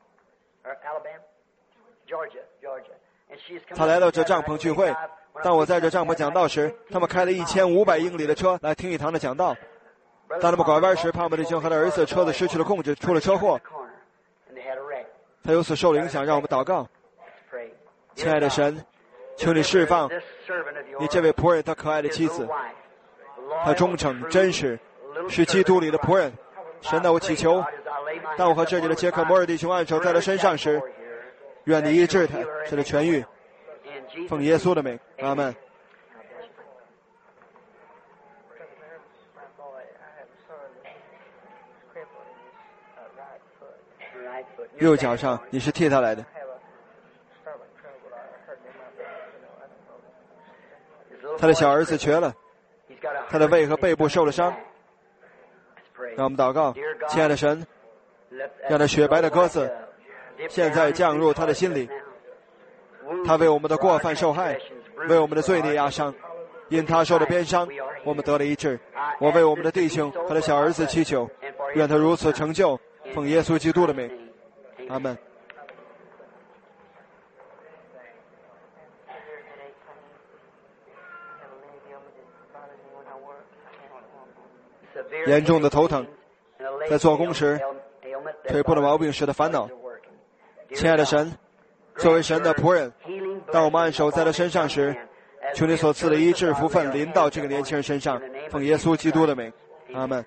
他来到这帐篷聚会，当我在这帐篷讲道时，他们开了一千五百英里的车来听一堂的讲道。当他们拐弯时，帕玛弟兄和他儿子车子失去了控制，出了车祸。他由此受了影响，让我们祷告。亲爱的神，求你释放你这位仆人他可爱的妻子，他忠诚真实，是基督里的仆人。神啊，我祈求，当我和这里的杰克摩尔弟兄按手在他身上时，愿你医治他，使他痊愈。奉耶稣的名，阿们。右脚上你是替他来的，他的小儿子瘸了，他的胃和背部受了伤。让我们祷告，亲爱的神，让那雪白的鸽子现在降入他的心里，他为我们的过犯受害，为我们的罪孽压伤，因他受的鞭伤，我们得了医治。我为我们的弟兄和他的小儿子祈求，愿他如此成就。奉耶稣基督的名，阿们。严重的头疼，在做工时腿部的毛病使他烦恼。亲爱的神，作为神的仆人，当我们按手在他身上时，求你所赐的医治福分临到这个年轻人身上。奉耶稣基督的名，阿们。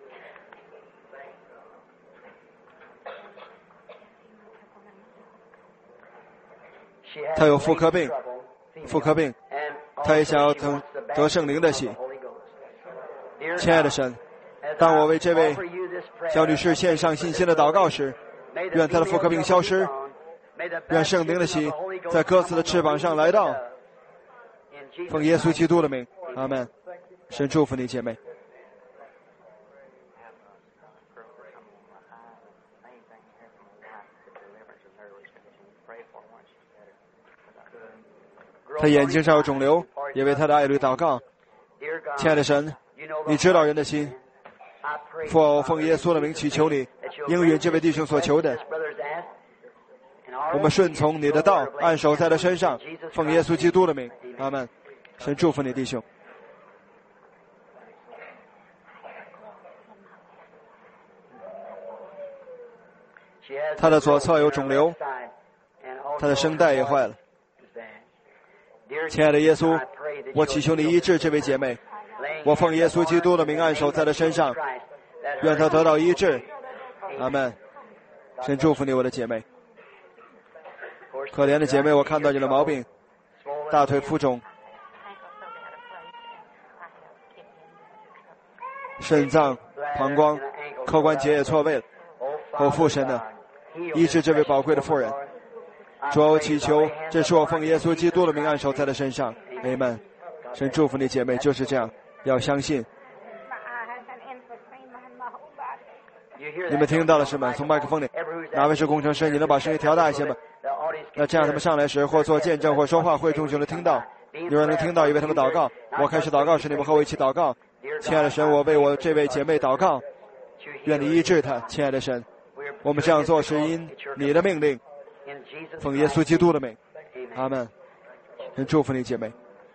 他有妇科病，妇科病，他也想要得得圣灵的喜。亲爱的神，当我为这位小女士献上信心的祷告时，愿她的妇科病消失，愿圣灵的喜在鸽子的翅膀上来到。奉耶稣基督的名，阿们。神祝福你，姐妹。他眼睛上有肿瘤，也为他的爱侣祷告。亲爱的神，你知道人的心，父我奉耶稣的名祈求你应允这位弟兄所求的，我们顺从你的道，按手在他身上。奉耶稣基督的名，阿们。神祝福你，弟兄。他的左侧有肿瘤，他的声带也坏了。亲爱的耶稣，我祈求你医治这位姐妹，我奉耶稣基督的名按手在她身上，愿她得到医治。阿们。神祝福你，我的姐妹。可怜的姐妹，我看到你的毛病，大腿浮肿，肾脏、膀胱、髋关节也错位了。我父神的，医治这位宝贵的妇人。主啊，我祈求，这是我奉耶稣基督的名按手在他身上。阿们。神祝福你，姐妹，就是这样，要相信。你们听到了是吗？从麦克风里，哪位是工程师？你能把声音调大一些吗？那这样他们上来时，或做见证，或说话，会众就能听到。有人能听到，也为他们祷告。我开始祷告时，你们和我一起祷告。亲爱的神，我为我这位姐妹祷告，愿你医治她。亲爱的神，我们这样做是因你的命令。奉耶稣基督的名，阿们。神祝福你，姐妹。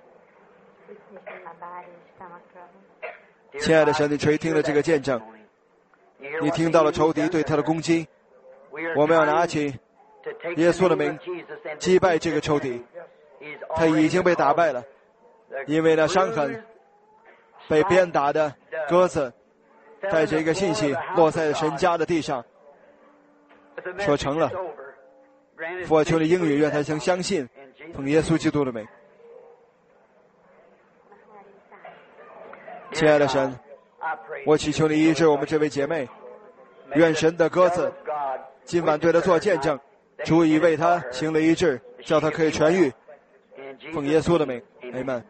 亲爱的神，你垂听了这个见证，你听到了仇敌对他的攻击。我们要拿起耶稣的名击败这个仇敌，他已经被打败了，因为那伤痕被鞭打的鸽子带着一个信息落在神家的地上，说成了。 父啊，求你应允，愿他曾相信，奉耶稣基督的名。亲爱的神，我祈求你医治我们这位姐妹，愿神的鸽子今晚对她做见证，主已为她行了医治，叫她可以痊愈，奉耶稣的名，阿们。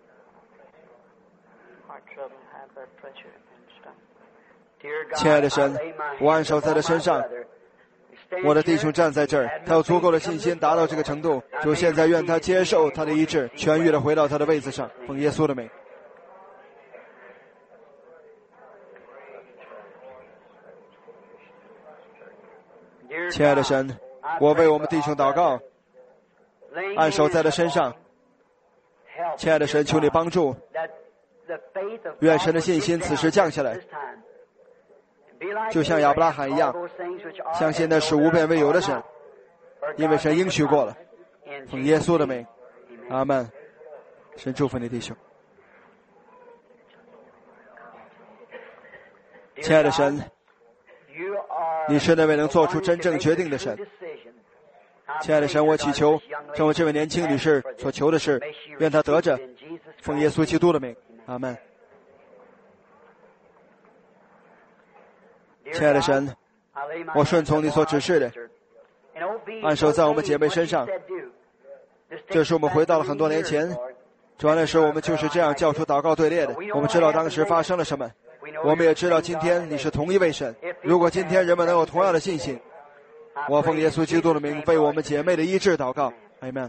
亲爱的神，我按手在他身上，我的弟兄站在这儿，他有足够的信心达到这个程度，就现在愿他接受他的医治，痊愈的回到他的位子上，奉耶稣的名。亲爱的神，我为我们弟兄祷告，按手在他身上。亲爱的神，求你帮助，愿神的信心此时降下来，就像亚伯拉罕一样，相信那是无变为有的神，因为神应许过了，奉耶稣的名，阿们。神祝福你弟兄。亲爱的神，你是那位能做出真正决定的神。亲爱的神，我祈求正如这位年轻女士所求的是，愿她得着，奉耶稣基督的名，阿们。亲爱的神，我顺从你所指示的，按手在我们姐妹身上。这是我们回到了很多年前，主要那时候我们就是这样叫出祷告队列的。我们知道当时发生了什么，我们也知道今天你是同一位神。如果今天人们能有同样的信心，我奉耶稣基督的名为我们姐妹的医治祷告，阿们。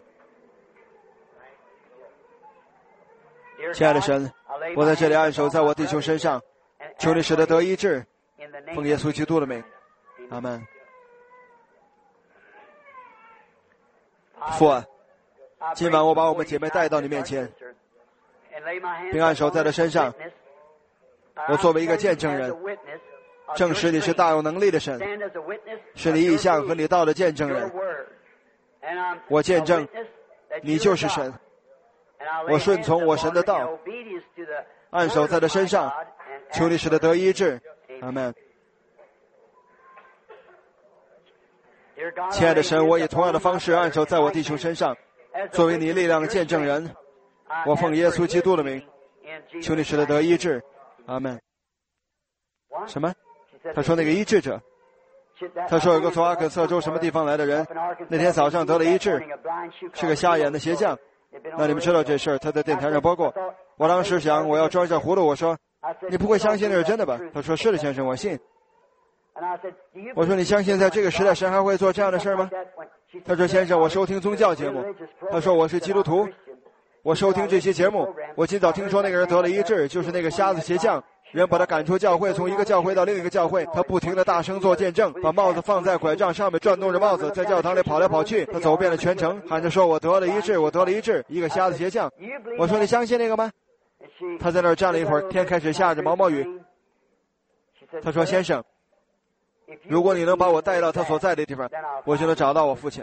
亲爱的神，我在这里按手在我弟兄身上，求你使他得医治，奉耶稣基督的名，阿们。父啊，今晚我把我们姐妹带到你面前，并按手在她身上。我作为一个见证人，证实你是大有能力的神，是你意象和你道的见证人。我见证你就是神，我顺从我神的道，按手在她身上，求你使她得医治，阿们。亲爱的神，我以同样的方式按手在我弟兄身上，作为你力量的见证人，我奉耶稣基督的名，求你使他得医治，阿们。什么？他说那个医治者，他说有个从阿肯色州什么地方来的人，那天早上得了医治，是个瞎眼的鞋匠。那你们知道这事儿，他在电台上播过。我当时想我要装一下葫芦，我说你不会相信那是真的吧？他说是的先生，我信。我说你相信在这个时代神还会做这样的事吗？他说先生，我收听宗教节目。他说我是基督徒，我收听这些节目。我今早听说那个人得了医治，就是那个瞎子鞋匠，人把他赶出教会，从一个教会到另一个教会，他不停地大声做见证，把帽子放在拐杖上面，转动着帽子在教堂里跑来跑去，他走遍了全城，喊着说我得了医治，我得了医治。一个瞎子鞋匠。我说你相信那个吗？他在那儿站了一会儿，天开始下着毛毛雨。他说先生，如果你能把我带到他所在的地方，我就能找到我父亲。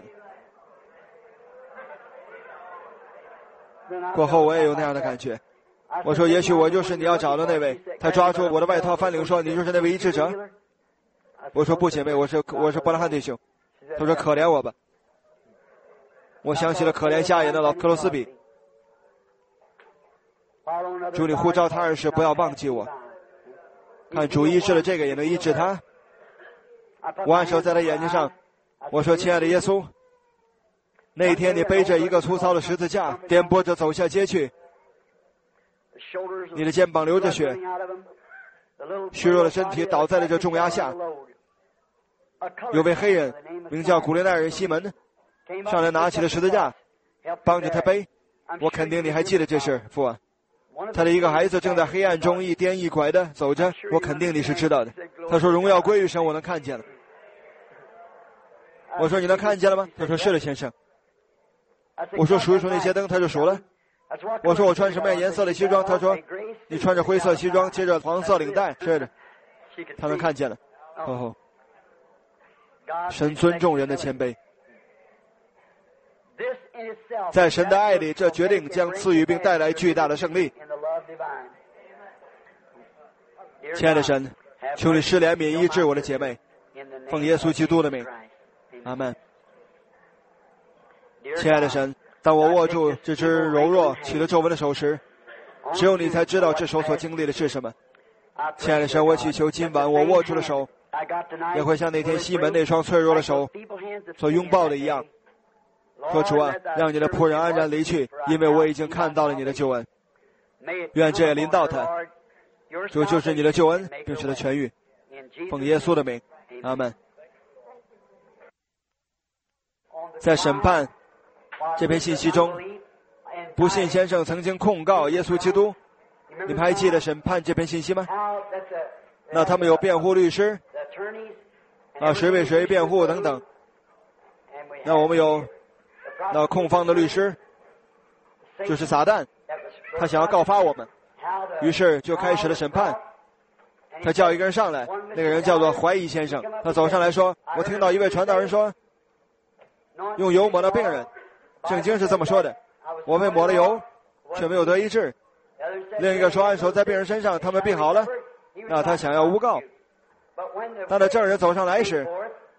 过后我也有那样的感觉，我说也许我就是你要找的那位。他抓住我的外套翻领说你就是那位医治者。我说不姐妹，我是我是伯拉罕弟兄。他说可怜我吧。我想起了可怜瞎眼的老克罗斯比。主你呼召他儿时不要忘记我，看主医治了这个也能医治他。我按手在他眼睛上，我说亲爱的耶稣，那天你背着一个粗糙的十字架颠簸着走下街去，你的肩膀流着血，虚弱的身体倒在了这重压下。有位黑人名叫古列奈人西门上来拿起了十字架帮着他背。我肯定你还记得这事，父啊。他的一个孩子正在黑暗中一颠一拐的走着，我肯定你是知道的。他说荣耀归于神，我能看见了。我说你能看见了吗？他说是的先生。我说数一数那些灯，他就数了。我说我穿什么样颜色的西装？他说你穿着灰色西装，接着黄色领带。是的，他能看见了。哦，神尊重人的谦卑，在神的爱里，这决定将赐予并带来巨大的胜利。亲爱的神，求你施怜悯医治我的姐妹，奉耶稣基督的名，阿们。 亲爱的神，当我握住这只柔弱起了皱纹的手时，只有你才知道这手所经历的是什么。亲爱的神，我祈求今晚我握住的手也会像那天西门那双脆弱的手所拥抱的一样。说主啊，让你的仆人安然离去，因为我已经看到了你的救恩。愿这也临到他，主就是你的救恩，并使他痊愈。奉耶稣的名，阿们。在审判这篇信息中，不信先生曾经控告耶稣基督，你们还记得审判这篇信息吗？那他们有辩护律师啊，谁为谁辩护等等。那我们有那控方的律师，就是撒旦，他想要告发我们，于是就开始了审判。他叫一个人上来，那个人叫做怀疑先生，他走上来说，我听到一位传道人说用油抹到病人，圣经是这么说的，我们抹了油却没有得医治。另一个说按手在病人身上，他们病好了。那他想要诬告，当那证人走上来时，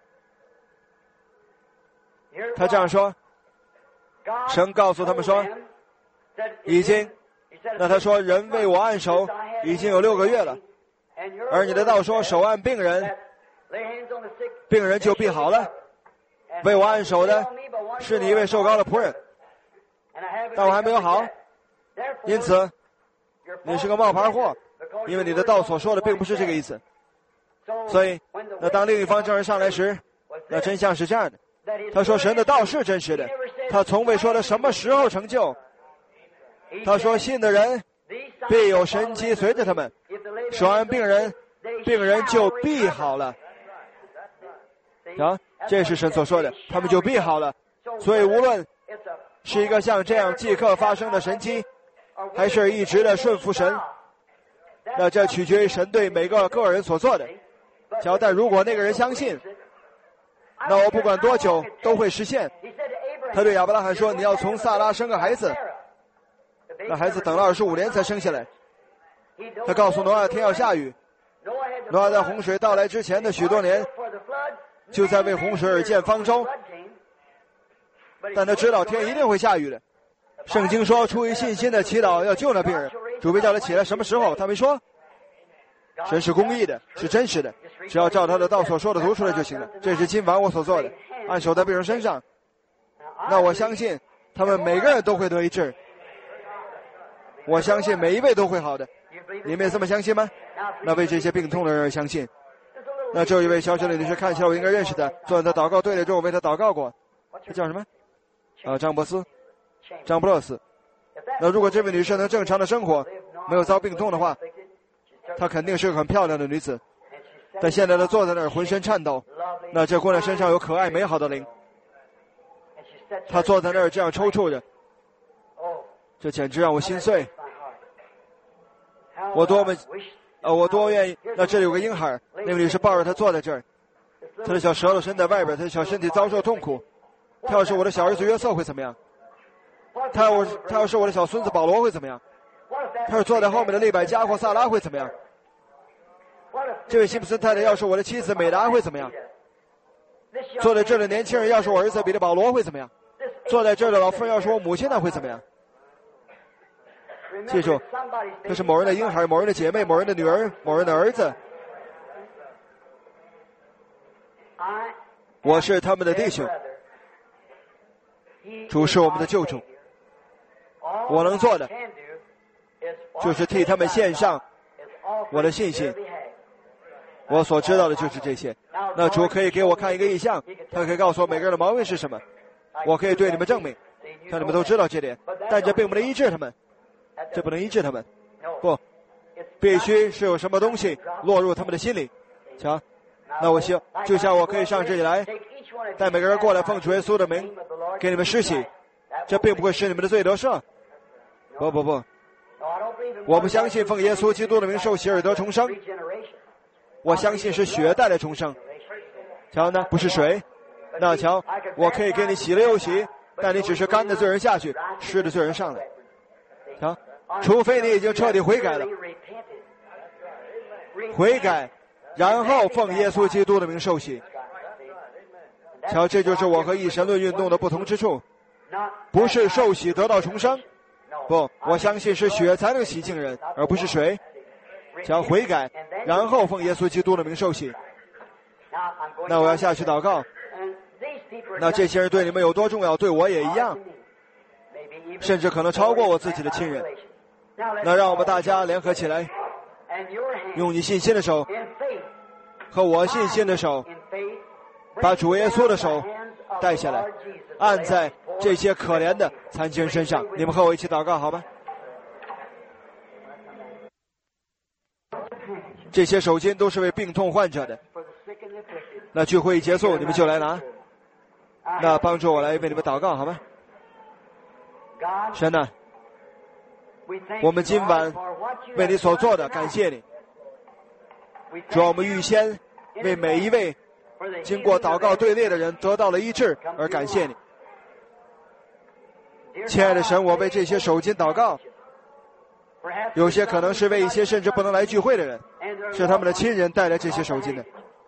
他这样说，神告诉他们说已经，那他说人为我按手已经有六个月了，而你的道说手按病人，病人就必好了。为我按手的是你一位受膏的仆人，但我还没有好，因此你是个冒牌货，因为你的道所说的并不是这个意思。所以那当另一方证人上来时，那真相是这样的，他说神的道是真实的，他从未说的什么时候成就。他说信的人必有神迹随着他们，手按病人，病人就必好了。啊，这是神所说的，他们就必好了。所以无论是一个像这样即刻发生的神迹，还是一直的顺服神，那这取决于神对每个个人所做的。小但如果那个人相信，那我不管多久都会实现。他对亚伯拉罕说，你要从撒拉生个孩子，那孩子等了二十五年才生下来。他告诉挪亚天要下雨，挪亚在洪水到来之前的许多年就在为洪水而建方舟，但他知道天一定会下雨的。圣经说出于信心的祈祷要救那病人，主被叫他起来什么时候他没说。神是公义的，是真实的，只要照他的道所说的读出来就行了。这是今晚我所做的，按手在病人身上，那我相信他们每个人都会得医治，我相信每一位都会好的。你们也这么相信吗？那为这些病痛的人而相信。那这有一位小小的女士，看起来我应该认识的，坐在祷告队里中我为她祷告过，她叫什么啊？张伯斯，张布勒斯。那如果这位女士能正常的生活，没有遭病痛的话，她肯定是个很漂亮的女子。但现在她坐在那儿浑身颤抖，那这姑娘身上有可爱美好的灵，她坐在那儿这样抽搐着，这简直让我心碎。我多么呃，我多愿意。那这里有个婴孩，那个女士抱着她坐在这儿，她的小舌头伸在外边，她的小身体遭受痛苦。她要是我的小儿子约瑟会怎么样？他要他要是我的小孙子保罗会怎么样？他要坐在后面的利百加或萨拉会怎么样？这位辛普森太太要是我的妻子美达会怎么样？坐在这儿的年轻人要是我儿子彼得保罗会怎么样？坐在这儿的老妇人要是我母亲那会怎么样？记住，这是某人的婴孩，某人的姐妹，某人的女儿，某人的儿子。我是他们的弟兄，主是我们的救主。我能做的就是替他们献上我的信心，我所知道的就是这些。那主可以给我看一个异象，他可以告诉我每个人的毛病是什么，我可以对你们证明，像你们都知道这点，但这并不能医治他们，这不能医治他们，不，必须是有什么东西落入他们的心里。瞧，那我希望就像我可以上这里来带每个人过来，奉主耶稣的名给你们施洗，这并不会使你们的罪得赦。不不不，我不相信奉耶稣基督的名受洗而得重生，我相信是血带来重生。瞧呢，不是水。那瞧，我可以给你洗了又洗，但你只是干的罪人下去，湿的罪人上来。瞧，除非你已经彻底悔改了，悔改，然后奉耶稣基督的名受洗。瞧，这就是我和一神论运动的不同之处。 不是受洗得到重生，不，我相信是血才能洗净人，而不是水。想悔改，然后奉耶稣基督的名受洗。那我要下去祷告。那这些人对你们有多重要，对我也一样，甚至可能超过我自己的亲人。那让我们大家联合起来，用你信心的手和我信心的手，把主耶稣的手带下来，按在这些可怜的残疾人身上。你们和我一起祷告好吗？这些手巾都是为病痛患者的。那聚会一结束，你们就来拿。那帮助我来为你们祷告好吗？神啊，我们今晚为你所做的感谢你。主啊，我们预先为每一位经过祷告队列的人得到了医治而感谢你。亲爱的神，我为这些手巾祷告，有些可能是为一些甚至不能来聚会的人，是他们的亲人带来这些手巾的。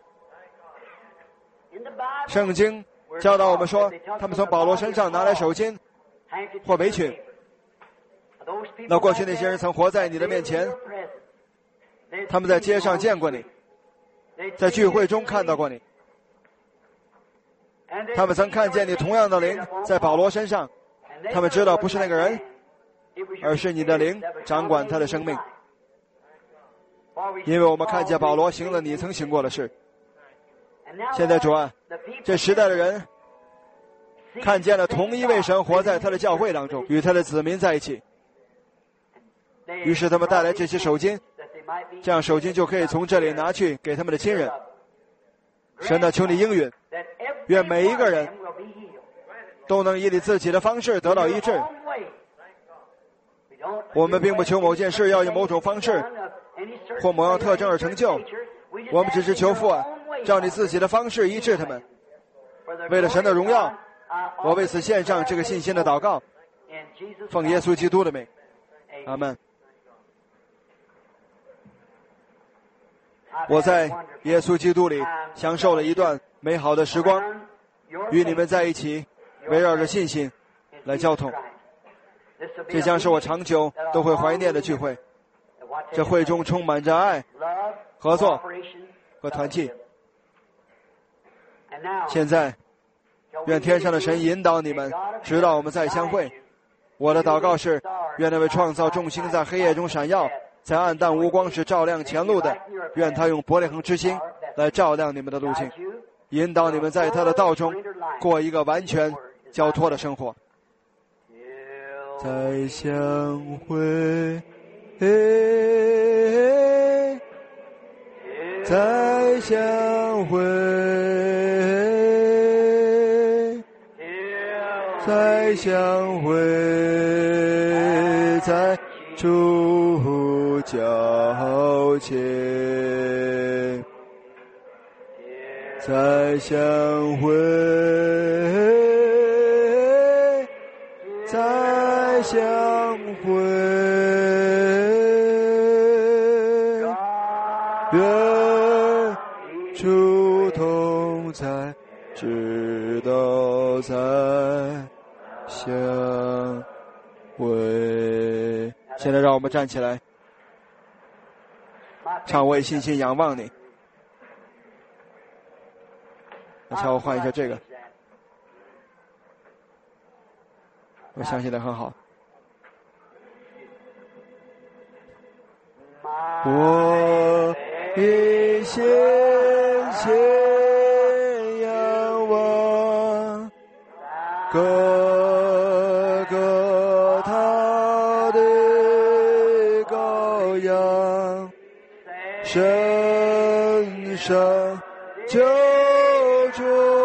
圣经教导我们说，他们从保罗身上拿来手巾或围裙。那过去那些人曾活在你的面前，他们在街上见过你，在聚会中看到过你，他们曾看见你同样的灵在保罗身上，他们知道不是那个人，而是你的灵掌管他的生命。因为我们看见保罗行了你曾行过的事。现在主啊，这时代的人看见了同一位神活在他的教会当中，与他的子民在一起，于是他们带来这些手巾，这样手巾就可以从这里拿去给他们的亲人。神啊，求你应允，愿每一个人都能以你自己的方式得到医治。我们并不求某件事要以某种方式或某样特征而成就，我们只是求父啊，照你自己的方式医治他们。为了神的荣耀，我为此献上这个信心的祷告，奉耶稣基督的名，阿们。我在耶稣基督里享受了一段美好的时光，与你们在一起，围绕着信心来交通。这将是我长久都会怀念的聚会。这会中充满着爱、合作和团契。现在，愿天上的神引导你们，直到我们再相会。我的祷告是，愿那位创造众星在黑夜中闪耀，在暗淡无光时照亮前路的，愿他用伯利恒之星来照亮你们的路径，引导你们在他的道中过一个完全交托的生活。再相会，再相会，再相会，在主脚前，再相会，再相会，愿主同在，直到再相会。现在让我们站起来，唱为信心仰望你。那瞧我换一下这个，我相信的很好。我以先先仰望哥哥他的羔羊，身上救主，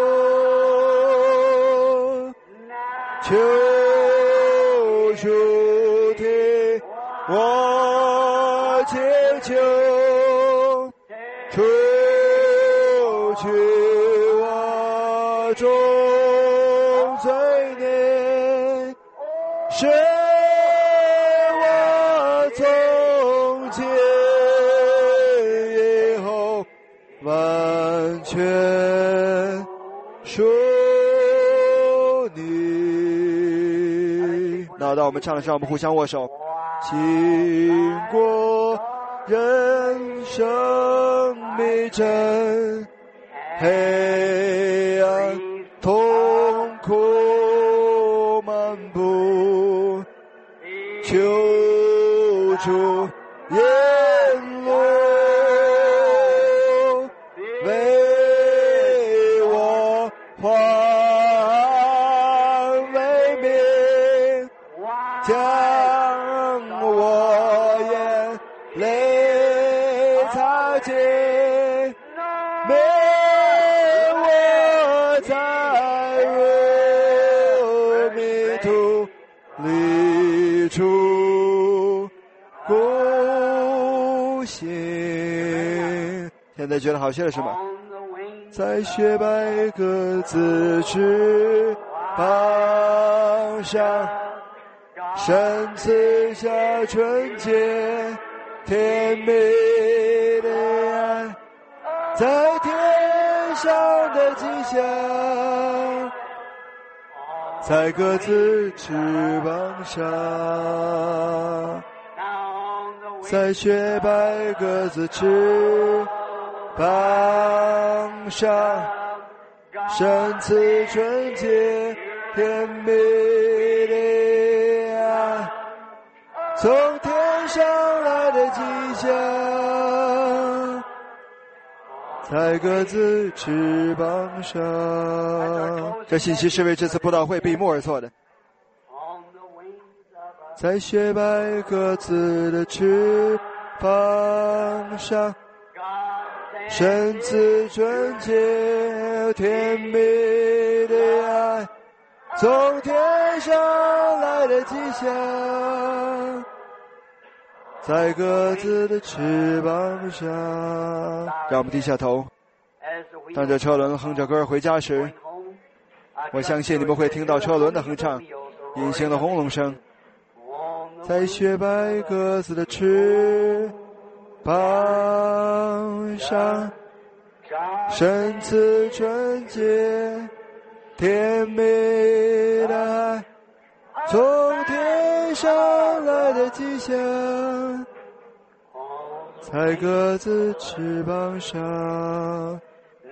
求主听我祈求，除去我众罪孽，使我从今以后完全属你。 那当我们唱的时候，我们互相握手。经过人生迷阵，黑暗痛苦漫步，求主言路为我换为民，将我眼泪擦净，没我再入迷途里处孤行。现在觉得好些了是吗？在雪白鸽子翅膀上，神赐下纯洁甜蜜的爱，在天上的吉祥，在鸽子翅膀上，在雪白鸽子翅膀上，神赐纯洁甜蜜的爱，从天上来的吉祥，在鸽子翅膀上。这信息是为这次布道会闭幕而做的。在雪白鸽子的翅膀上，神赐纯洁甜蜜的爱，从天上来的吉祥，在鸽子的翅膀上。让我们低下头，当这车轮哼着歌回家时，我相信你们会听到车轮的哼唱，隐形的轰隆声。在雪白鸽子的翅膀上，神赐纯洁甜蜜的爱，从天上来的吉祥，在鸽子翅膀上。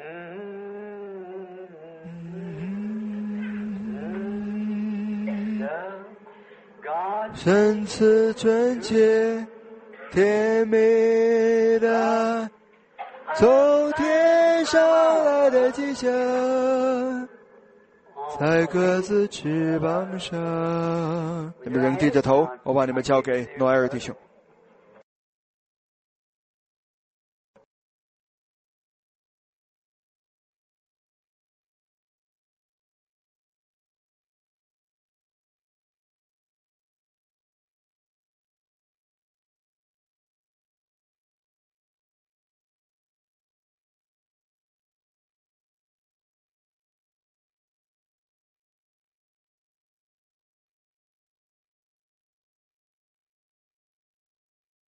神赐纯洁甜蜜的爱，从天上来的吉祥，在鸽子翅膀上。你们仍低着头，我把你们交给诺埃尔弟兄。